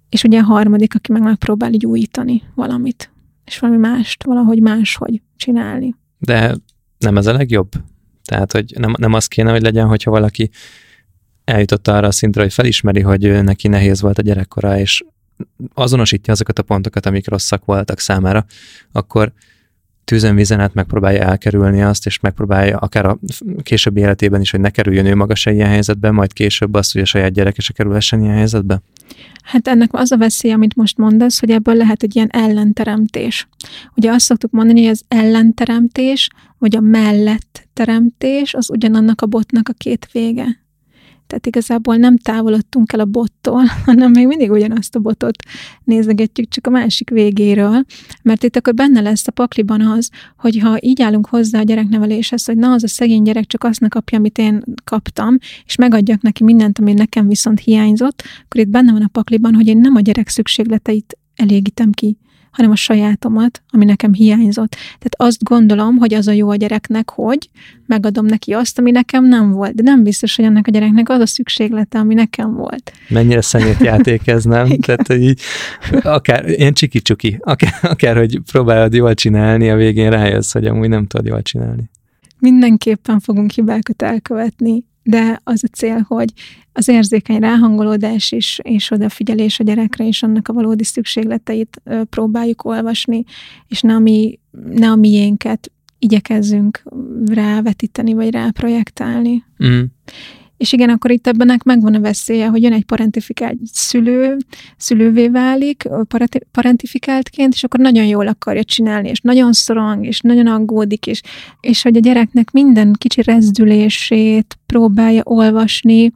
És ugye a harmadik, aki meg megpróbál így újítani valamit, és valami mást, valahogy máshogy csinálni. De nem ez a legjobb? Tehát, hogy nem, nem az kéne, hogy legyen, hogyha valaki eljutott arra a szintre, hogy felismeri, hogy neki nehéz volt a gyerekkora, és azonosítja azokat a pontokat, amik rosszak voltak számára, akkor tűzön vízen át megpróbálja elkerülni azt, és megpróbálja akár a későbbi életében is, hogy ne kerüljön ő maga se ilyen helyzetbe, majd később azt, hogy a saját gyereke se kerülhessen ilyen helyzetbe? Hát ennek az a veszély, amit most mondasz, hogy ebből lehet egy ilyen ellenteremtés. Ugye azt szoktuk mondani, hogy az ellenteremtés, vagy a mellett teremtés, az ugyanannak a botnak a két vége. Tehát igazából nem távolodtunk el a bottól, hanem még mindig ugyanazt a botot nézegetjük, csak a másik végéről, mert itt akkor benne lesz a pakliban az, hogy ha így állunk hozzá a gyerekneveléshez, hogy na, az a szegény gyerek csak azt ne kapja, amit én kaptam, és megadjak neki mindent, ami nekem viszont hiányzott, akkor itt benne van a pakliban, hogy én nem a gyerek szükségleteit elégítem ki, hanem a sajátomat, ami nekem hiányzott. Tehát azt gondolom, hogy az a jó a gyereknek, hogy megadom neki azt, ami nekem nem volt. De nem biztos, hogy annak a gyereknek az a szükséglete, ami nekem volt. Mennyire szemét játék ez, nem? Tehát, hogy így, akár ilyen csiki-csuki, akár, akár, hogy próbálod jól csinálni, a végén rájössz, hogy amúgy nem tudod jól csinálni. Mindenképpen fogunk hibákat elkövetni, de az a cél, hogy az érzékeny ráhangolódás is, és odafigyelés a gyerekre, és annak a valódi szükségleteit próbáljuk olvasni, és ne a, mi, ne a miénket igyekezzünk rávetíteni, vagy ráprojektálni. Mm. És igen, akkor itt ebbenek megvan a veszélye, hogy jön egy parentifikált szülő, szülővé válik, parentifikáltként, és akkor nagyon jól akarja csinálni, és nagyon szorong, és nagyon aggódik, és, és hogy a gyereknek minden kicsi rezdülését próbálja olvasni.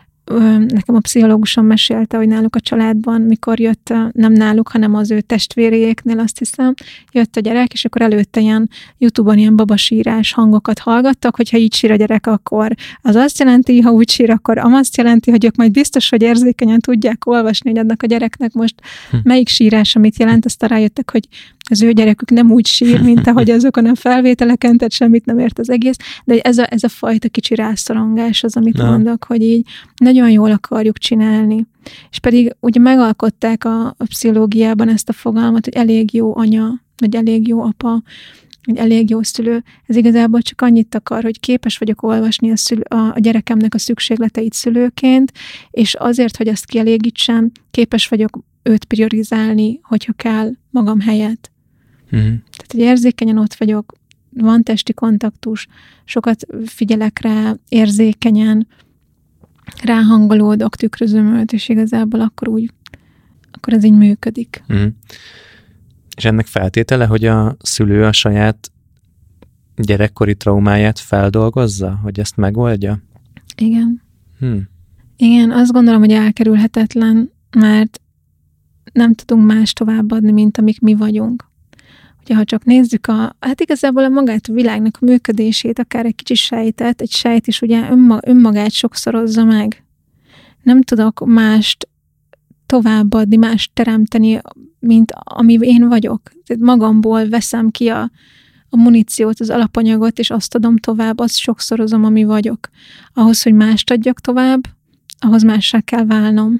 Nekem a pszichológusom mesélte, hogy náluk a családban, mikor jött, nem náluk, hanem az ő testvéréknél, azt hiszem, jött a gyerek, és akkor előtte ilyen YouTube-on ilyen babasírás hangokat hallgattak, hogyha így sír a gyerek, akkor az azt jelenti, ha úgy sír, akkor azt jelenti, hogy ők majd biztos, hogy érzékenyen tudják olvasni, hogy adnak a gyereknek most hm. melyik sírás, amit jelent, aztán rájöttek, hogy az ő gyerekük nem úgy sír, mint ahogy azokon a felvételeken, tehát semmit nem ért az egész, de ez a, ez a fajta kicsi rászorongás az, amit Na. mondok, hogy így nagyon jól akarjuk csinálni. És pedig ugye megalkották a, a pszichológiában ezt a fogalmat, hogy elég jó anya, vagy elég jó apa, vagy elég jó szülő. Ez igazából csak annyit akar, hogy képes vagyok olvasni a, szülő, a, a gyerekemnek a szükségleteit szülőként, és azért, hogy ezt kielégítsem, képes vagyok őt priorizálni, hogyha kell magam helyett. Mm. Tehát, hogy érzékenyen ott vagyok, van testi kontaktus, sokat figyelek rá, érzékenyen, ráhangolódok, tükrözöm őt, és igazából akkor úgy, akkor ez így működik. Mm. És ennek feltétele, hogy a szülő a saját gyerekkori traumáját feldolgozza, hogy ezt megoldja? Igen. Hm. Igen, azt gondolom, hogy elkerülhetetlen, mert nem tudunk más továbbadni, mint amik mi vagyunk. Ugye, ha csak nézzük a, hát igazából a magát a világnak a működését, akár egy kicsi sejtet, egy sejt is ugye önmagát sokszorozza meg. Nem tudok mást továbbadni, mást teremteni, mint ami én vagyok. Tehát magamból veszem ki a, a muníciót, az alapanyagot, és azt adom tovább, azt sokszorozom, ami vagyok. Ahhoz, hogy mást adjak tovább, ahhoz mássá kell válnom.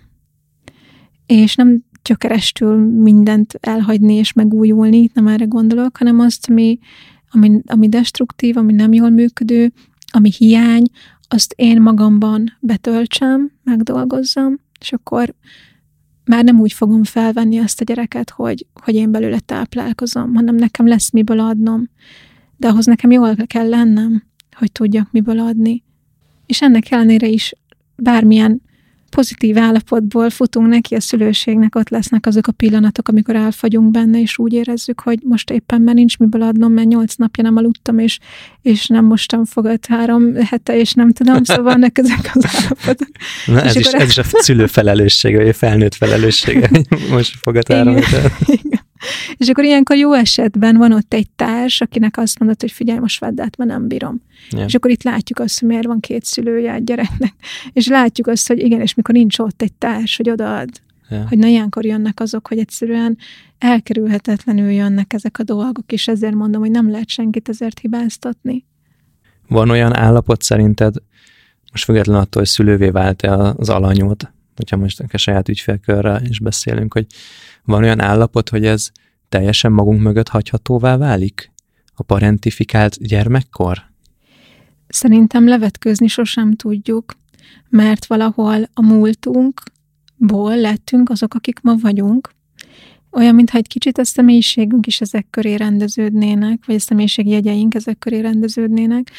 És nem gyökerestül mindent elhagyni és megújulni, nem erre gondolok, hanem azt, ami, ami, ami destruktív, ami nem jól működő, ami hiány, azt én magamban betöltsem, megdolgozzam, és akkor már nem úgy fogom felvenni azt a gyereket, hogy, hogy én belőle táplálkozom, hanem nekem lesz miből adnom. De ahhoz nekem jól kell lennem, hogy tudjak miből adni. És ennek ellenére is bármilyen pozitív állapotból futunk neki a szülőségnek, ott lesznek azok a pillanatok, amikor elfagyunk benne, és úgy érezzük, hogy most éppen már nincs miből adnom, mert nyolc napja nem aludtam, és, és nem mostam fogat három hete, és nem tudom, szóval ennek ezek az állapotok. Na, ez, is, el... ez is a szülő felelőssége, vagy a felnőtt felelőssége, most fogat három hete. És akkor ilyenkor jó esetben van ott egy társ, akinek azt mondod, hogy figyelj, most vedd át, mert nem bírom. Ja. És akkor itt látjuk azt, hogy miért van két szülője a gyereknek. És látjuk azt, hogy igen, és mikor nincs ott egy társ, hogy odaad, ja. hogy na ilyenkor jönnek azok, hogy egyszerűen elkerülhetetlenül jönnek ezek a dolgok, és ezért mondom, hogy nem lehet senkit ezért hibáztatni. Van olyan állapot szerinted, most független attól, hogy szülővé vált-e az alanyod, hogyha most a saját ügyfélkörrel is beszélünk, hogy van olyan állapot, hogy ez teljesen magunk mögött hagyhatóvá válik? A parentifikált gyermekkor? Szerintem levetkőzni sosem tudjuk, mert valahol a múltunkból lettünk azok, akik ma vagyunk. Olyan, mintha egy kicsit a személyiségünk is ezek köré rendeződnének, vagy a személyiségjegyeink ezek köré rendeződnének,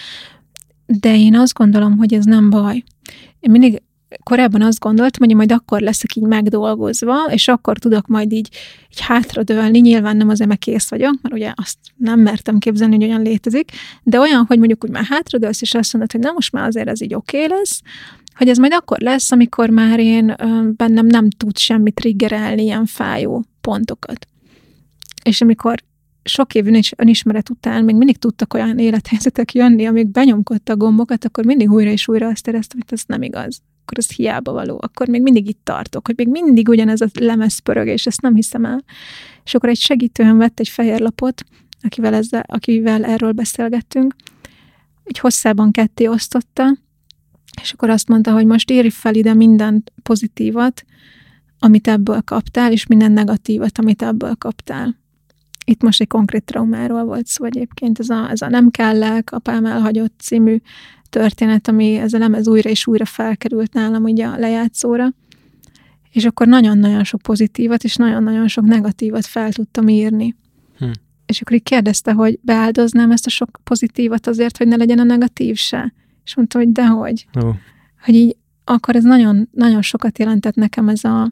de én azt gondolom, hogy ez nem baj. Én mindig korábban azt gondoltam, hogy majd akkor leszek így megdolgozva, és akkor tudok majd így, így hátradőlni, nyilván nem azért, mert kész vagyok, mert ugye azt nem mertem képzelni, hogy olyan létezik, de olyan, hogy mondjuk úgy már hátradőlsz, és azt mondod, hogy na most már azért ez így oké okay lesz, hogy ez majd akkor lesz, amikor már én bennem nem tud semmit triggerelni ilyen fájó pontokat. És amikor sok év önismeret után még mindig tudtak olyan élethelyzetek jönni, amik benyomkodtak a gombokat, akkor mindig újra és újra azt éreztem, hogy ez nem igaz. Akkor ez hiába való. Akkor még mindig itt tartok, hogy még mindig ugyanez a lemez pörög, és ezt nem hiszem el. És akkor egy segítőm vett egy fehér lapot, akivel, ezzel, akivel erről beszélgettünk, így hosszában ketté osztotta, és akkor azt mondta, hogy most írj fel ide minden pozitívat, amit ebből kaptál, és minden negatívat, amit ebből kaptál. Itt most egy konkrét traumáról volt szó egyébként, ez a, ez a Nem kellek, apám elhagyott című történet, ami ez a lemez újra és újra felkerült nálam ugye a lejátszóra, és akkor nagyon-nagyon sok pozitívat, és nagyon-nagyon sok negatívat fel tudtam írni. Hm. És akkor így kérdezte, hogy beáldoznám ezt a sok pozitívat azért, hogy ne legyen a negatív se. És mondta, hogy dehogy. Oh. Hogy így akkor ez nagyon, nagyon sokat jelentett nekem ez a,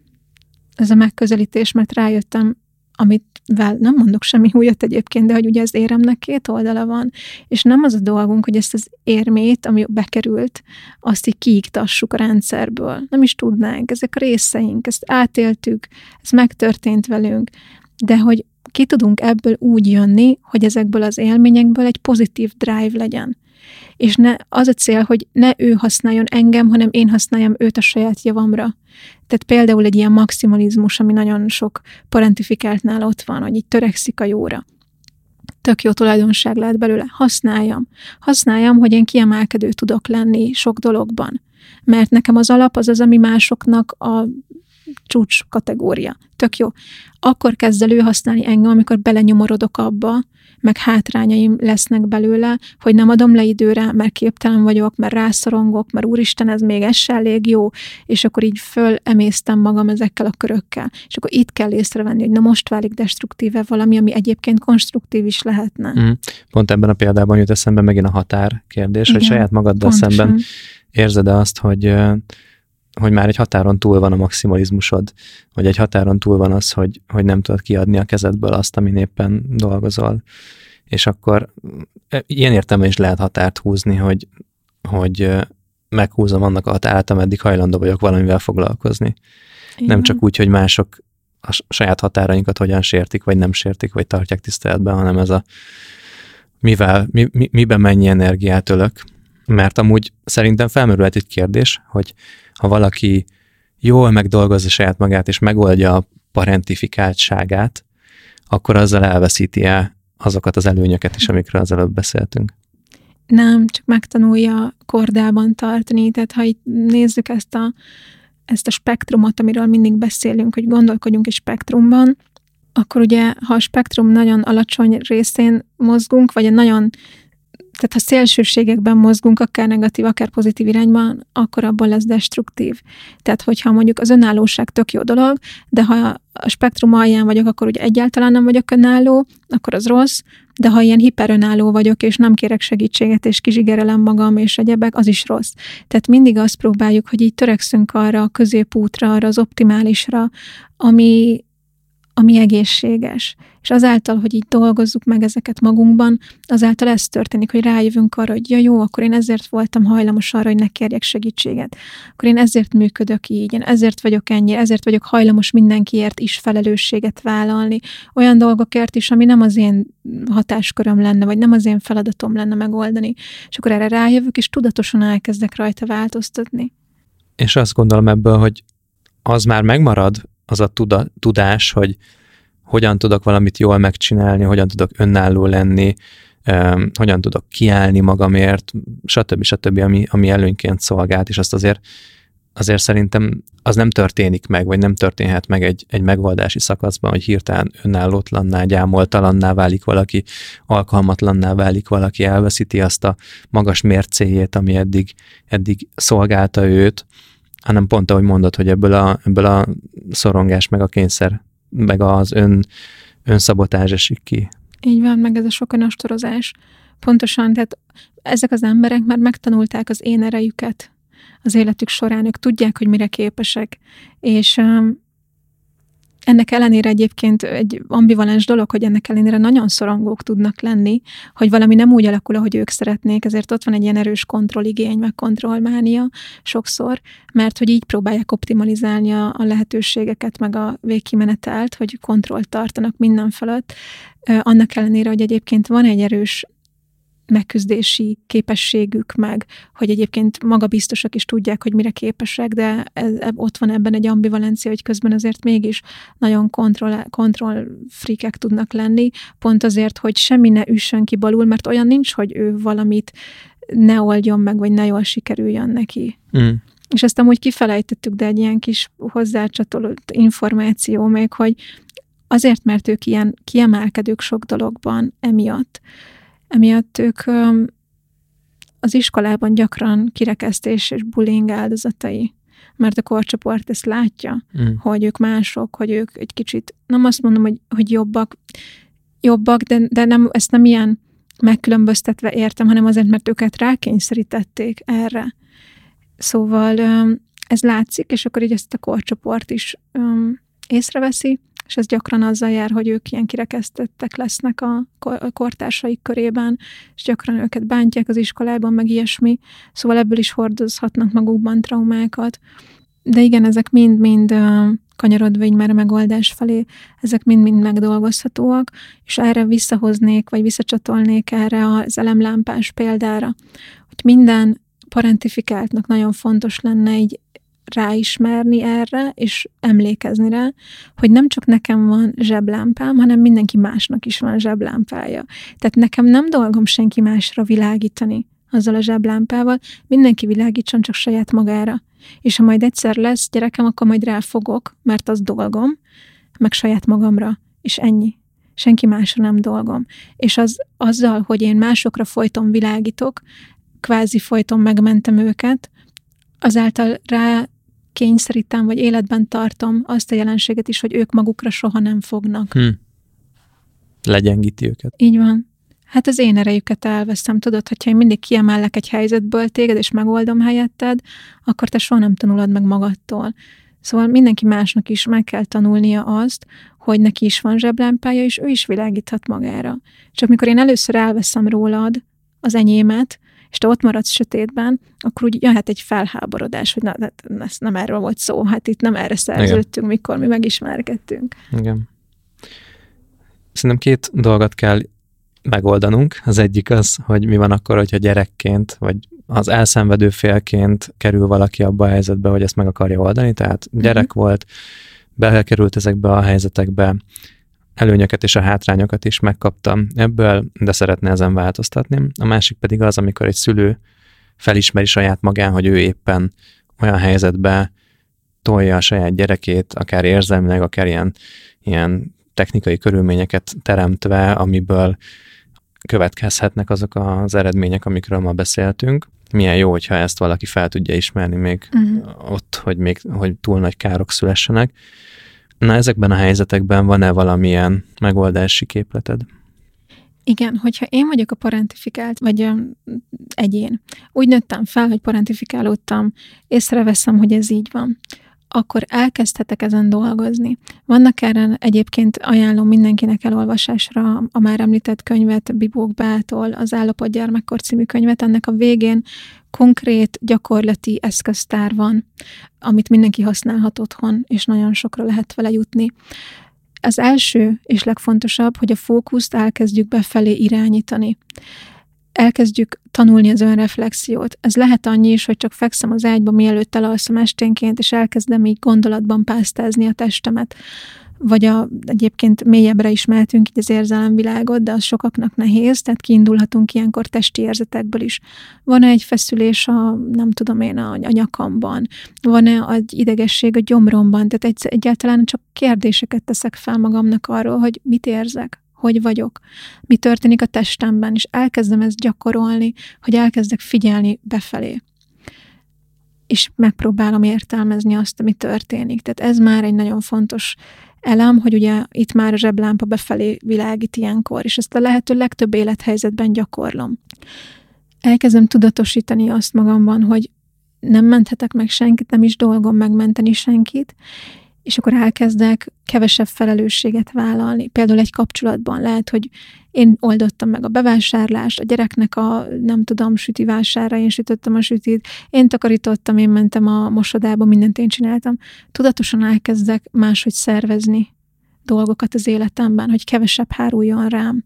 ez a megközelítés, mert rájöttem, amit vel nem mondok semmi újat egyébként, de hogy ugye az éremnek két oldala van, és nem az a dolgunk, hogy ezt az érmét, ami bekerült, azt így kiiktassuk a rendszerből. Nem is tudnánk, ezek a részeink, ezt átéltük, ez megtörtént velünk, de hogy ki tudunk ebből úgy jönni, hogy ezekből az élményekből egy pozitív drive legyen. És ne, az a cél, hogy ne ő használjon engem, hanem én használjam őt a saját javamra. Tehát például egy ilyen maximalizmus, ami nagyon sok parentifikáltnál ott van, hogy így törekszik a jóra. Tök jó tulajdonság lehet belőle. Használjam. Használjam, hogy én kiemelkedő tudok lenni sok dologban. Mert nekem az alap az az, ami másoknak a csúcs kategória. Tök jó. Akkor kezd el ő használni engem, amikor belenyomorodok abba, meg hátrányaim lesznek belőle, hogy nem adom le időre, mert képtelen vagyok, mert rászorongok, mert úristen, ez még ez se elég jó, és akkor így fölemésztem magam ezekkel a körökkel. És akkor itt kell észrevenni, hogy na most válik destruktíve valami, ami egyébként konstruktív is lehetne. Mm. Pont ebben a példában jut eszembe megint a határ kérdés, igen, hogy saját magaddal pontosan szemben érzed-e azt, hogy hogy már egy határon túl van a maximalizmusod, vagy egy határon túl van az, hogy, hogy nem tudod kiadni a kezedből azt, amin éppen dolgozol. És akkor ilyen értelemben is lehet határt húzni, hogy, hogy meghúzom annak a határt, ameddig hajlandó vagyok valamivel foglalkozni. Igen. Nem csak úgy, hogy mások a saját határainkat hogyan sértik, vagy nem sértik, vagy tartják tiszteletben, hanem ez a mivel, mi, mi, miben mennyi energiát ölök. Mert amúgy szerintem felmerülhet egy kérdés, hogy ha valaki jól megdolgozza saját magát, és megoldja a parentifikáltságát, akkor azzal elveszíti el azokat az előnyöket is, amikről az előbb beszéltünk. Nem, csak megtanulja kordában tartani. Tehát ha itt nézzük ezt a, ezt a spektrumot, amiről mindig beszélünk, hogy gondolkodjunk egy spektrumban, akkor ugye, ha a spektrum nagyon alacsony részén mozgunk, vagy egy nagyon tehát ha szélsőségekben mozgunk, akár negatív, akár pozitív irányban, akkor abból lesz destruktív. Tehát hogyha mondjuk az önállóság tök jó dolog, de ha a spektrum alján vagyok, akkor ugye egyáltalán nem vagyok önálló, akkor az rossz, de ha ilyen hiperönálló vagyok, és nem kérek segítséget, és kizsigerelem magam, és egyebek, az is rossz. Tehát mindig azt próbáljuk, hogy így törekszünk arra a középútra, arra az optimálisra, ami ami egészséges. És azáltal, hogy így dolgozzuk meg ezeket magunkban, azáltal ez történik, hogy rájövünk arra, hogy ja jó, akkor én ezért voltam hajlamos arra, hogy ne kérjek segítséget. Akkor én ezért működök így, én ezért vagyok ennyi, ezért vagyok hajlamos mindenkiért is felelősséget vállalni. Olyan dolgokért is, ami nem az én hatásköröm lenne, vagy nem az én feladatom lenne megoldani. És akkor erre rájövök, és tudatosan elkezdek rajta változtatni. És azt gondolom ebből, hogy az már megmarad, az a tuda, tudás, hogy hogyan tudok valamit jól megcsinálni, hogyan tudok önálló lenni, um, hogyan tudok kiállni magamért, stb. stb., ami, ami előnyként szolgált, és azt azért azért szerintem az nem történik meg, vagy nem történhet meg egy, egy megoldási szakaszban, hogy hirtelen önállótlanná, gyámoltalanná válik valaki, alkalmatlanná válik valaki, elveszíti azt a magas mércéjét, ami eddig, eddig szolgálta őt, hanem pont ahogy mondod, hogy ebből a, ebből a szorongás, meg a kényszer, meg az ön, önszabotázs esik ki. Így van, meg ez a sok önostorozás. Pontosan, tehát ezek az emberek már megtanulták az én erejüket az életük során, ők tudják, hogy mire képesek, és um, ennek ellenére egyébként egy ambivalens dolog, hogy ennek ellenére nagyon szorongók tudnak lenni, hogy valami nem úgy alakul, ahogy ők szeretnék, ezért ott van egy ilyen erős kontrolligény, meg kontrollmánia sokszor, mert hogy így próbálják optimalizálni a, a lehetőségeket, meg a végkimenetelt, hogy kontrollt tartanak minden fölött, annak ellenére, hogy egyébként van egy erős megküzdési képességük meg, hogy egyébként magabiztosak is tudják, hogy mire képesek, de ez, ott van ebben egy ambivalencia, hogy közben azért mégis nagyon kontroll, kontroll freakek tudnak lenni, pont azért, hogy semmi ne üssön ki balul, mert olyan nincs, hogy ő valamit ne oldjon meg, vagy ne jól sikerüljön neki. Mm. És ezt amúgy kifelejtettük, de egy ilyen kis hozzácsatolt információ még, hogy azért, mert ők ilyen kiemelkedők sok dologban emiatt, Emiatt ők az iskolában gyakran kirekesztés és bullying áldozatai, mert a korcsoport ezt látja, mm. hogy ők mások, hogy ők egy kicsit, nem azt mondom, hogy, hogy jobbak, jobbak, de, de nem, ezt nem ilyen megkülönböztetve értem, hanem azért, mert őket rákényszerítették erre. Szóval ez látszik, és akkor így ezt a korcsoport is észreveszi, és ez gyakran azzal jár, hogy ők ilyen kirekesztettek lesznek a kortársaik körében, és gyakran őket bántják az iskolában, meg ilyesmi. Szóval ebből is hordozhatnak magukban traumákat. De igen, ezek mind-mind kanyarodva így már a megoldás felé, ezek mind-mind megdolgozhatóak, és erre visszahoznék, vagy visszacsatolnék erre az elemlámpás példára, hogy minden parentifikáltnak nagyon fontos lenne így ráismerni erre, és emlékezni rá, hogy nem csak nekem van zseblámpám, hanem mindenki másnak is van zseblámpája. Tehát nekem nem dolgom senki másra világítani azzal a zseblámpával, mindenki világítson csak saját magára. És ha majd egyszer lesz gyerekem, akkor majd ráfogok, mert az dolgom, meg saját magamra, és ennyi. Senki másra nem dolgom. És az, azzal, hogy én másokra folyton világítok, kvázi folyton megmentem őket, azáltal rá kényszerítem, vagy életben tartom azt a jelenséget is, hogy ők magukra soha nem fognak. Hm. Legyengíti őket. Így van. Hát az én erejüket elveszem, tudod, hogyha én mindig kiemellek egy helyzetből téged, és megoldom helyetted, akkor te soha nem tanulod meg magadtól. Szóval mindenki másnak is meg kell tanulnia azt, hogy neki is van zseblámpája, és ő is világíthat magára. Csak mikor én először elveszem rólad az enyémet, és te ott maradsz sötétben, akkor úgy jöhet egy felháborodás, hogy na, ez nem erről volt szó, hát itt nem erre szerződtünk, mikor mi megismerkedtünk. Igen. Szerintem két dolgot kell megoldanunk. Az egyik az, hogy mi van akkor, hogyha gyerekként, vagy az elszenvedő félként kerül valaki abba a helyzetbe, hogy ezt meg akarja oldani, tehát gyerek uh-huh. volt, belekerült ezekbe a helyzetekbe, előnyöket és a hátrányokat is megkaptam ebből, de szeretne ezen változtatni. A másik pedig az, amikor egy szülő felismeri saját magán, hogy ő éppen olyan helyzetbe tolja a saját gyerekét, akár érzelmileg, akár ilyen, ilyen technikai körülményeket teremtve, amiből következhetnek azok az eredmények, amikről ma beszéltünk. Milyen jó, hogyha ezt valaki fel tudja ismerni még uh-huh. ott, hogy még hogy túl nagy károk szülessenek. Na, ezekben a helyzetekben van-e valamilyen megoldási képleted? Igen, hogyha én vagyok a parentifikált, vagy ö, egyén, úgy nőttem fel, hogy parentifikálódtam, észreveszem, hogy ez így van, akkor elkezdhetek ezen dolgozni. Vannak erre egyébként, ajánlom mindenkinek elolvasásra a már említett könyvet, Bibók Beától, az Állapot gyermekkor című könyvet, ennek a végén konkrét gyakorlati eszköztár van, amit mindenki használhat otthon, és nagyon sokra lehet vele jutni. Az első és legfontosabb, hogy a fókuszt elkezdjük befelé irányítani. Elkezdjük tanulni az önreflexiót. Ez lehet annyi is, hogy csak fekszem az ágyba, mielőtt elalszom esténként, és elkezdem így gondolatban pásztázni a testemet. vagy a, egyébként mélyebbre is mehetünk így az érzelemvilágot, de az sokaknak nehéz, tehát kiindulhatunk ilyenkor testi érzetekből is. Van-e egy feszülés a, nem tudom én, a, a nyakamban? Van-e egy idegesség a gyomromban? Tehát egy, egyáltalán csak kérdéseket teszek fel magamnak arról, hogy mit érzek, hogy vagyok, mi történik a testemben, és elkezdem ezt gyakorolni, hogy elkezdek figyelni befelé. És megpróbálom értelmezni azt, ami történik. Tehát ez már egy nagyon fontos elem, hogy ugye itt már a zseblámpa befelé világít ilyenkor, és ezt a lehető legtöbb élethelyzetben gyakorlom. Elkezdem tudatosítani azt magamban, hogy nem menthetek meg senkit, nem is dolgom megmenteni senkit, és akkor elkezdek kevesebb felelősséget vállalni. Például egy kapcsolatban lehet, hogy én oldottam meg a bevásárlást, a gyereknek a, nem tudom, süti vására, én sütöttem a sütit, én takarítottam, én mentem a mosodába, mindent én csináltam. Tudatosan elkezdek máshogy szervezni dolgokat az életemben, hogy kevesebb háruljon rám.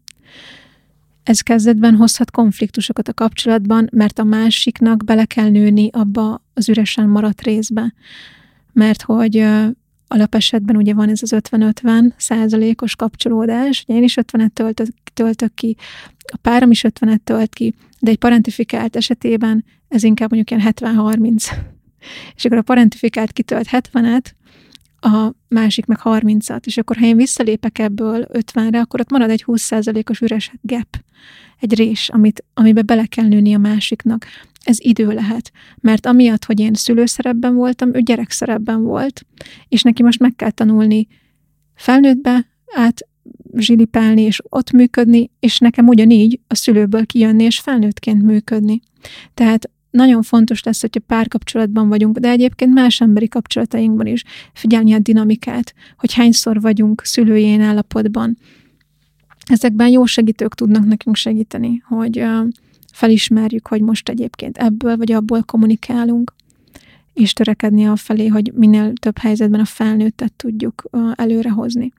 Ez kezdetben hozhat konfliktusokat a kapcsolatban, mert a másiknak bele kell nőni abba az üresen maradt részbe. Mert hogy alapesetben ugye van ez az ötven-ötven százalékos kapcsolódás, én is ötvenet töltök, töltök ki, a párom is ötvenet tölt ki, de egy parentifikált esetében ez inkább mondjuk ilyen hetven-harminc. És akkor a parentifikált kitölt hetvenet, a másik meg harmincat, és akkor ha én visszalépek ebből ötvenre, akkor ott marad egy húsz százalékos üres gap, egy rés, amit, amiben bele kell nőni a másiknak. Ez idő lehet, mert amiatt, hogy én szülőszerepben voltam, ő gyerekszerepben volt, és neki most meg kell tanulni felnőttbe át zsilipálni, és ott működni, és nekem ugyanígy a szülőből kijönni, és felnőttként működni. Tehát nagyon fontos lesz, hogyha párkapcsolatban vagyunk, de egyébként más emberi kapcsolatainkban is figyelni a dinamikát, hogy hányszor vagyunk szülőjén állapotban. Ezekben jó segítők tudnak nekünk segíteni, hogy felismerjük, hogy most egyébként ebből vagy abból kommunikálunk, és törekedni afelé, hogy minél több helyzetben a felnőttet tudjuk előrehozni.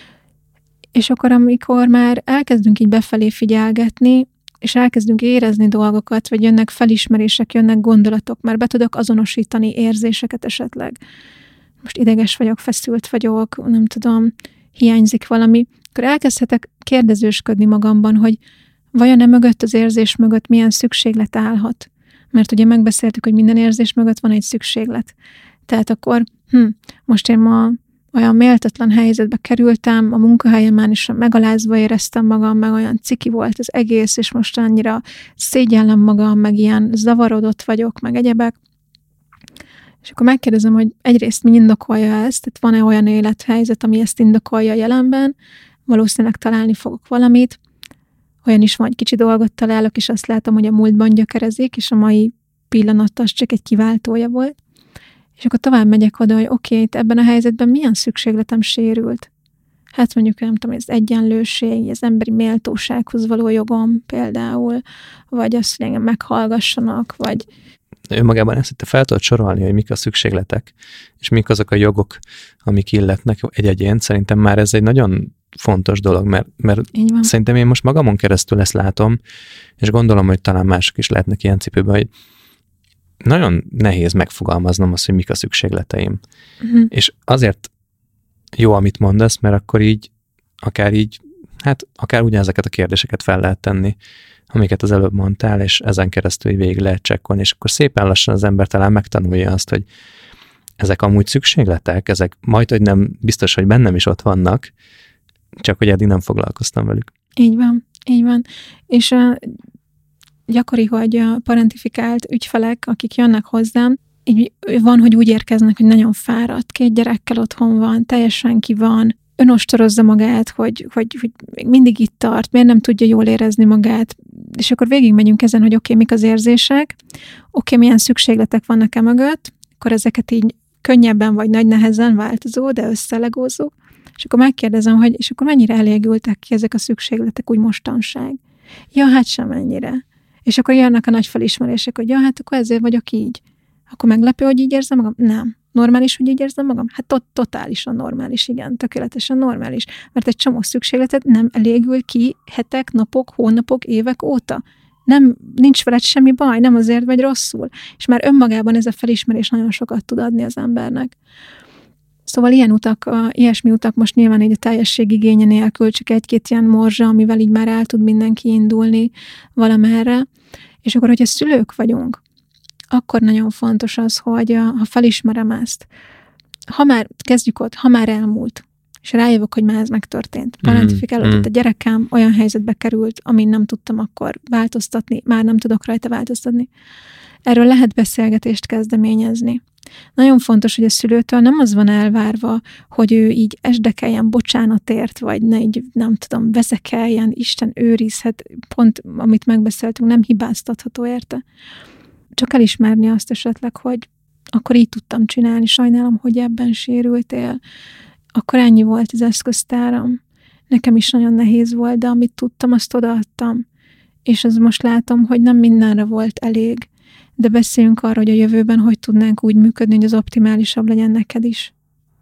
És akkor, amikor már elkezdünk így befelé figyelgetni, és elkezdünk érezni dolgokat, vagy jönnek felismerések, jönnek gondolatok, már be tudok azonosítani érzéseket esetleg. Most ideges vagyok, feszült vagyok, nem tudom, hiányzik valami, akkor elkezdhetek kérdezősködni magamban, hogy vajon e mögött, az érzés mögött milyen szükséglet állhat. Mert ugye megbeszéltük, hogy minden érzés mögött van egy szükséglet. Tehát akkor, hm, most én ma olyan méltatlan helyzetbe kerültem, a munkahelyemen is megalázva éreztem magam, meg olyan ciki volt az egész, és most annyira szégyellem magam, meg ilyen zavarodott vagyok, meg egyebek. És akkor megkérdezem, hogy egyrészt mi indokolja ezt, tehát van-e olyan élethelyzet, ami ezt indokolja jelenben, valószínűleg találni fogok valamit, olyan is van, hogy kicsi dolgot találok, és azt látom, hogy a múltban gyökerezik, és a mai pillanat az csak egy kiváltója volt. És akkor tovább megyek oda, hogy oké, okay, ebben a helyzetben milyen szükségletem sérült. Hát mondjuk, nem tudom, az egyenlőség, az emberi méltósághoz való jogom például, vagy azt, hogy engem meghallgassanak, vagy... Önmagában ezt itt fel tudod sorolni, hogy mik a szükségletek, és mik azok a jogok, amik illetnek egy egyént. Szerintem már ez egy nagyon fontos dolog, mert, mert szerintem én most magamon keresztül ezt látom, és gondolom, hogy talán mások is lehetnek ilyen cipőben, hogy nagyon nehéz megfogalmaznom azt, hogy mik a szükségleteim. Uh-huh. És azért jó, amit mondasz, mert akkor így, akár így, hát akár ugyanezeket a kérdéseket fel lehet tenni, amiket az előbb mondtál, és ezen keresztül így végig lehet csekkolni, és akkor szépen lassan az ember talán megtanulja azt, hogy ezek amúgy szükségletek, ezek majd, hogy nem biztos, hogy bennem is ott vannak, csak hogy eddig nem foglalkoztam velük. Így van, így van. És uh, gyakori, hogy a parentifikált ügyfelek, akik jönnek hozzám, így van, hogy úgy érkeznek, hogy nagyon fáradt, két gyerekkel otthon van, teljesen ki van, önostorozza magát, hogy, hogy, hogy mindig itt tart, miért nem tudja jól érezni magát, és akkor végigmegyünk ezen, hogy oké, okay, mik az érzések, oké, okay, milyen szükségletek vannak e mögött, akkor ezeket így könnyebben vagy nagy nehezen változó, de összelegózó, és akkor megkérdezem, hogy és akkor mennyire elégültek ki ezek a szükségletek úgy mostanság? Ja, hát sem ennyire. És akkor jönnek a nagy felismerések, hogy ja, hát akkor ezért vagyok így. Akkor meglepő, hogy így érzem magam? Nem. Normális, hogy így érzem magam? Hát tot- totálisan normális, igen, tökéletesen normális. Mert egy csomó szükségletet nem elégül ki hetek, napok, hónapok, évek óta. Nem, nincs veled semmi baj, nem azért vagy rosszul. És már önmagában ez a felismerés nagyon sokat tud adni az embernek. Szóval ilyen utak, a, ilyesmi utak most nyilván így a teljesség igénye nélkül, csak egy-két ilyen morzsa, amivel így már el tud mindenki indulni valamerre. És akkor, hogyha szülők vagyunk, akkor nagyon fontos az, hogy ha felismerem ezt, ha már, kezdjük ott, ha már elmúlt, és rájövök, hogy már ez megtörtént. Parentifikálódott, mm. a gyerekem olyan helyzetbe került, amin nem tudtam akkor változtatni, már nem tudok rajta változtatni. Erről lehet beszélgetést kezdeményezni. Nagyon fontos, hogy a szülőtől nem az van elvárva, hogy ő így esdekeljen bocsánatért, vagy ne így, nem tudom, vezekeljen, Isten őrizhet, pont amit megbeszéltünk, nem hibáztatható érte. Csak elismerni azt esetleg, hogy akkor így tudtam csinálni, sajnálom, hogy ebben sérültél, akkor ennyi volt az eszköztáram. Nekem is nagyon nehéz volt, de amit tudtam, azt odaadtam. És az most látom, hogy nem mindenre volt elég. De beszéljünk arról, hogy a jövőben hogy tudnánk úgy működni, hogy az optimálisabb legyen neked is.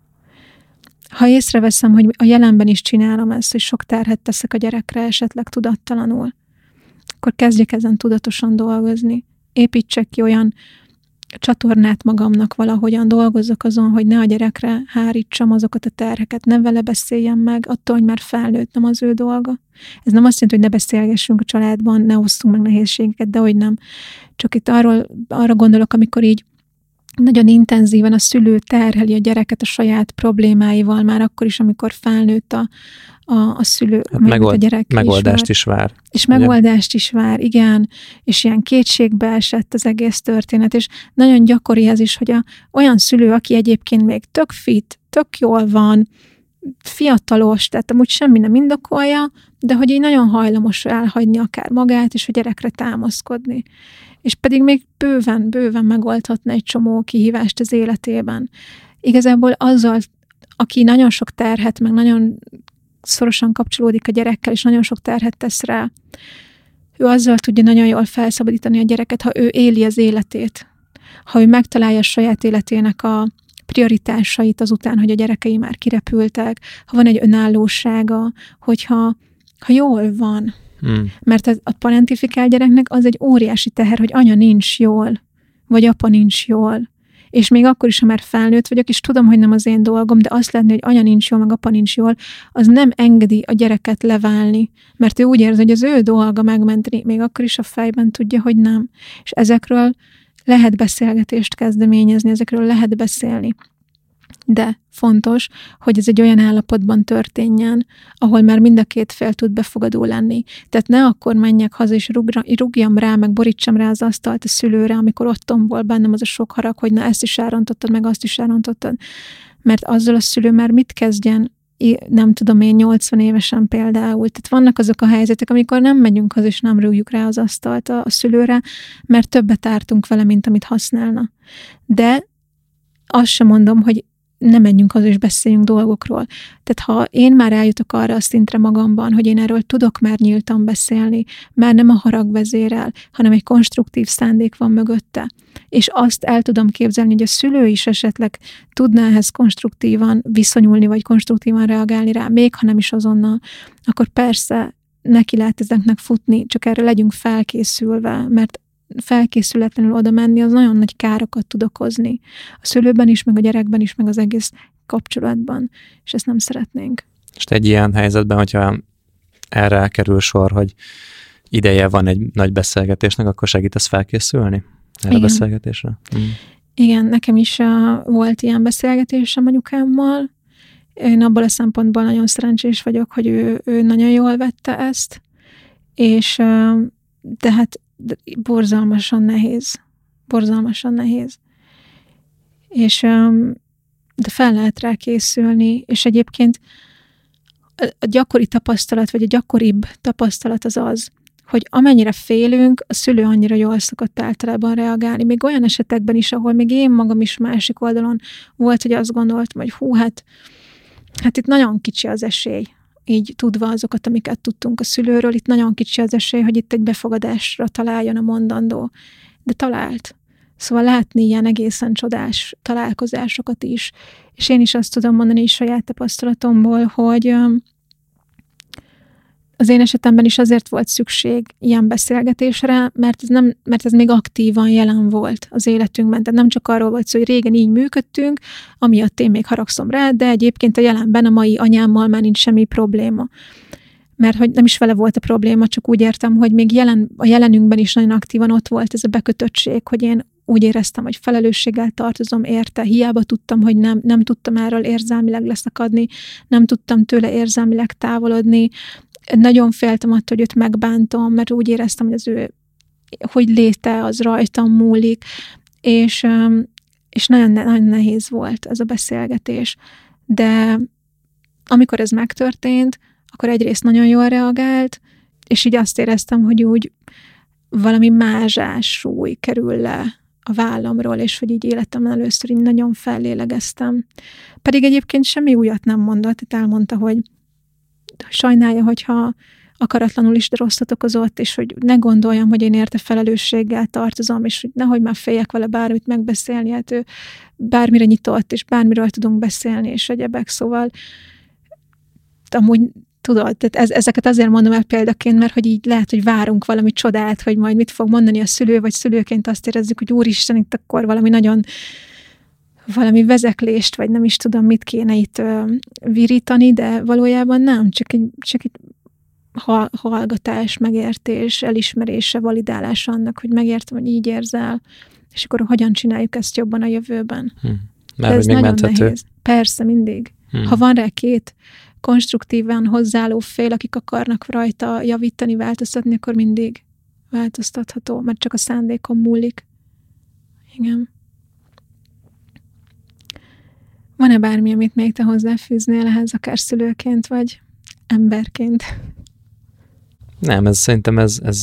Ha észreveszem, hogy a jelenben is csinálom ezt, hogy sok terhet teszek a gyerekre, esetleg tudattalanul, akkor kezdjek ezen tudatosan dolgozni. Építsek ki olyan csatornát magamnak valahogyan, dolgozzak azon, hogy ne a gyerekre hárítsam azokat a terheket, ne vele beszéljem meg, attól, hogy már felnőtt, nem az ő dolga. Ez nem azt jelenti, hogy ne beszélgessünk a családban, ne osszunk meg nehézségeket, de hogy nem. Csak itt arról, arra gondolok, amikor így nagyon intenzíven a szülő terheli a gyereket a saját problémáival, már akkor is, amikor felnőtt a, a, a szülő, hát megold, a gyerek megoldást is vár. is vár. És ugye? Megoldást is vár, igen, és ilyen kétségbe esett az egész történet, és nagyon gyakori ez is, hogy a, olyan szülő, aki egyébként még tök fit, tök jól van, fiatalos, tehát amúgy semmi nem indokolja, de hogy így nagyon hajlamos elhagyni akár magát, és a gyerekre támaszkodni. És pedig még bőven, bőven megoldhatna egy csomó kihívást az életében. Igazából azzal, aki nagyon sok terhet, meg nagyon szorosan kapcsolódik a gyerekkel, és nagyon sok terhet tesz rá, ő azzal tudja nagyon jól felszabadítani a gyereket, ha ő éli az életét. Ha ő megtalálja a saját életének a prioritásait azután, hogy a gyerekei már kirepültek, ha van egy önállósága, hogyha ha jól van. Hmm. Mert a, a parentifikál gyereknek az egy óriási teher, hogy anya nincs jól, vagy apa nincs jól. És még akkor is, ha már felnőtt vagyok, és tudom, hogy nem az én dolgom, de azt látni, hogy anya nincs jól, meg apa nincs jól, az nem engedi a gyereket leválni, mert ő úgy érzi, hogy az ő dolga megmenteni, még akkor is a fejben tudja, hogy nem. És ezekről lehet beszélgetést kezdeményezni, ezekről lehet beszélni. De fontos, hogy ez egy olyan állapotban történjen, ahol már mind a két fél tud befogadó lenni. Tehát ne akkor menjek haza, és rugra, rúgjam rá, meg borítsam rá az asztalt a szülőre, amikor ott tombol bennem az a sok harag, hogy na ezt is elrontottad, meg azt is elrontottad. Mert azzal a szülő már mit kezdjen, nem tudom én, nyolcvan évesen például. Tehát vannak azok a helyzetek, amikor nem megyünk haza, és nem rúgjuk rá az asztalt a, a szülőre, mert többet ártunk vele, mint amit használna. De azt sem mondom, hogy ne menjünk haza és beszéljünk dolgokról. Tehát ha én már eljutok arra a szintre magamban, hogy én erről tudok már nyíltan beszélni, már nem a harag vezérel, hanem egy konstruktív szándék van mögötte, és azt el tudom képzelni, hogy a szülő is esetleg tudná ehhez konstruktívan viszonyulni, vagy konstruktívan reagálni rá, még ha nem is azonnal, akkor persze neki lehet ezeknek futni, csak erre legyünk felkészülve, mert felkészületlenül oda menni, az nagyon nagy károkat tud okozni. A szülőben is, meg a gyerekben is, meg az egész kapcsolatban. És ezt nem szeretnénk. És egy ilyen helyzetben, hogyha erre kerül sor, hogy ideje van egy nagy beszélgetésnek, akkor segítesz felkészülni erre a beszélgetésre? Mm. Igen, nekem is uh, volt ilyen beszélgetésem anyukámmal. Én abból a szempontból nagyon szerencsés vagyok, hogy ő, ő nagyon jól vette ezt, és uh, de hát de borzalmasan nehéz. Borzalmasan nehéz. És de fel lehet rá készülni, és egyébként a gyakori tapasztalat, vagy a gyakoribb tapasztalat az az, hogy amennyire félünk, a szülő annyira jól szokott általában reagálni. Még olyan esetekben is, ahol még én magam is másik oldalon volt, hogy azt gondoltam, hogy hú, hát, hát itt nagyon kicsi az esély, így tudva azokat, amiket tudtunk a szülőről, itt nagyon kicsi az esély, hogy itt egy befogadásra találjon a mondandó. De talált. Szóval látni ilyen egészen csodás találkozásokat is. És én is azt tudom mondani is saját tapasztalatomból, hogy az én esetemben is azért volt szükség ilyen beszélgetésre, mert ez, nem, mert ez még aktívan jelen volt az életünkben. Tehát nem csak arról volt szó, hogy régen így működtünk, amiatt én még haragszom rá, de egyébként a jelenben a mai anyámmal már nincs semmi probléma. Mert hogy nem is vele volt a probléma, csak úgy értem, hogy még jelen, a jelenünkben is nagyon aktívan ott volt ez a bekötöttség, hogy én úgy éreztem, hogy felelősséggel tartozom érte, hiába tudtam, hogy nem, nem tudtam erről érzelmileg leszakadni, nem tudtam tőle érzelmileg távolodni, nagyon féltem attól, hogy őt megbántom, mert úgy éreztem, hogy az ő hogy léte, az rajtam múlik, és, és nagyon, nagyon nehéz volt ez a beszélgetés. De amikor ez megtörtént, akkor egyrészt nagyon jól reagált, és így azt éreztem, hogy úgy valami mázsás súly kerül le a vállamról, és hogy így életemben először így nagyon fellélegeztem. Pedig egyébként semmi újat nem mondott, tehát elmondta, hogy sajnálja, hogyha akaratlanul is rosszat okozott, és hogy ne gondoljam, hogy én érte felelősséggel tartozom, és hogy nehogy már féljek vele bármit megbeszélni, hát ő bármire nyitott, és bármiről tudunk beszélni, és egyebek, szóval amúgy tudod, tehát ez, ezeket azért mondom el példaként, mert hogy így lehet, hogy várunk valami csodát, hogy majd mit fog mondani a szülő, vagy szülőként azt érezzük, hogy úristen, itt akkor valami nagyon valami vezeklést, vagy nem is tudom, mit kéne itt ö, virítani, de valójában nem, csak egy, csak egy hallgatás, megértés, elismerése, validálása annak, hogy megértem, hogy így érzel, és akkor hogyan csináljuk ezt jobban a jövőben. Hm. Már ez nagyon menthető. Nehéz. Persze, mindig. Hm. Ha van rá két konstruktívan hozzáálló fél, akik akarnak rajta javítani, változtatni, akkor mindig változtatható, mert csak a szándékon múlik. Igen. Van-e bármi, amit még te hozzáfűznél ehhez, akár szülőként, vagy emberként? Nem, ez szerintem ez, ez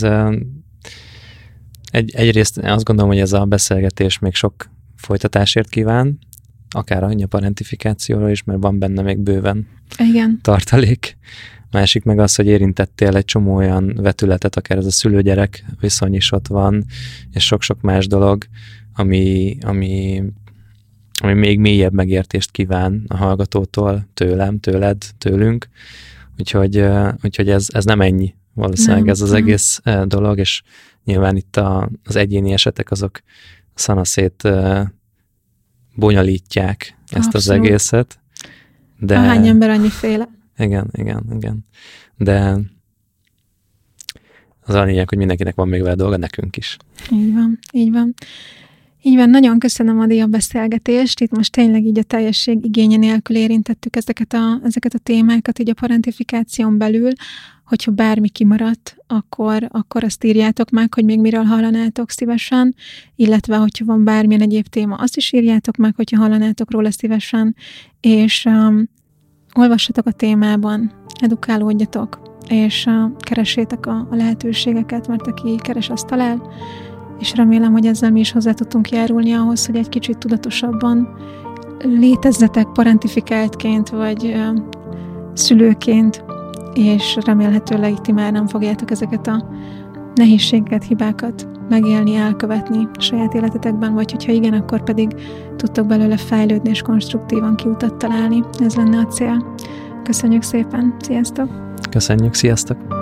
egy, egyrészt azt gondolom, hogy ez a beszélgetés még sok folytatásért kíván, akár a anyaparentifikációra is, mert van benne még bőven igen. tartalék. Másik meg az, hogy érintettél egy csomó olyan vetületet, akár ez a szülő-gyerek viszony is ott van, és sok-sok más dolog, ami, ami, ami még mélyebb megértést kíván a hallgatótól, tőlem, tőled, tőlünk. Úgyhogy, úgyhogy ez, ez nem ennyi valószínűleg nem, ez az nem. egész dolog, és nyilván itt a, az egyéni esetek azok szanaszét bonyolítják ezt Abszolút. Az egészet. De... Ahány ember, annyiféle. Igen, igen, igen. De az a lényeg, hogy mindenkinek van még vele dolga, nekünk is. Így van, így van. Így van, nagyon köszönöm, Adi, a beszélgetést. Itt most tényleg így a teljesség igénye nélkül érintettük ezeket a, ezeket a témákat így a parentifikáción belül. Hogyha bármi kimaradt, akkor, akkor azt írjátok meg, hogy még miről hallanátok szívesen, illetve hogyha van bármilyen egyéb téma, azt is írjátok meg, hogyha hallanátok róla szívesen, és um, olvassatok a témában, edukálódjatok, és uh, keressétek a, a lehetőségeket, mert aki keres, azt talál, és remélem, hogy ezzel mi is hozzá tudtunk járulni ahhoz, hogy egy kicsit tudatosabban létezzetek parentifikáltként, vagy uh, szülőként, és remélhetőleg ti már nem fogjátok ezeket a nehézségeket, hibákat megélni, elkövetni a saját életetekben, vagy hogyha igen, akkor pedig tudtok belőle fejlődni és konstruktívan kiutat találni. Ez lenne a cél. Köszönjük szépen, sziasztok! Köszönjük, sziasztok!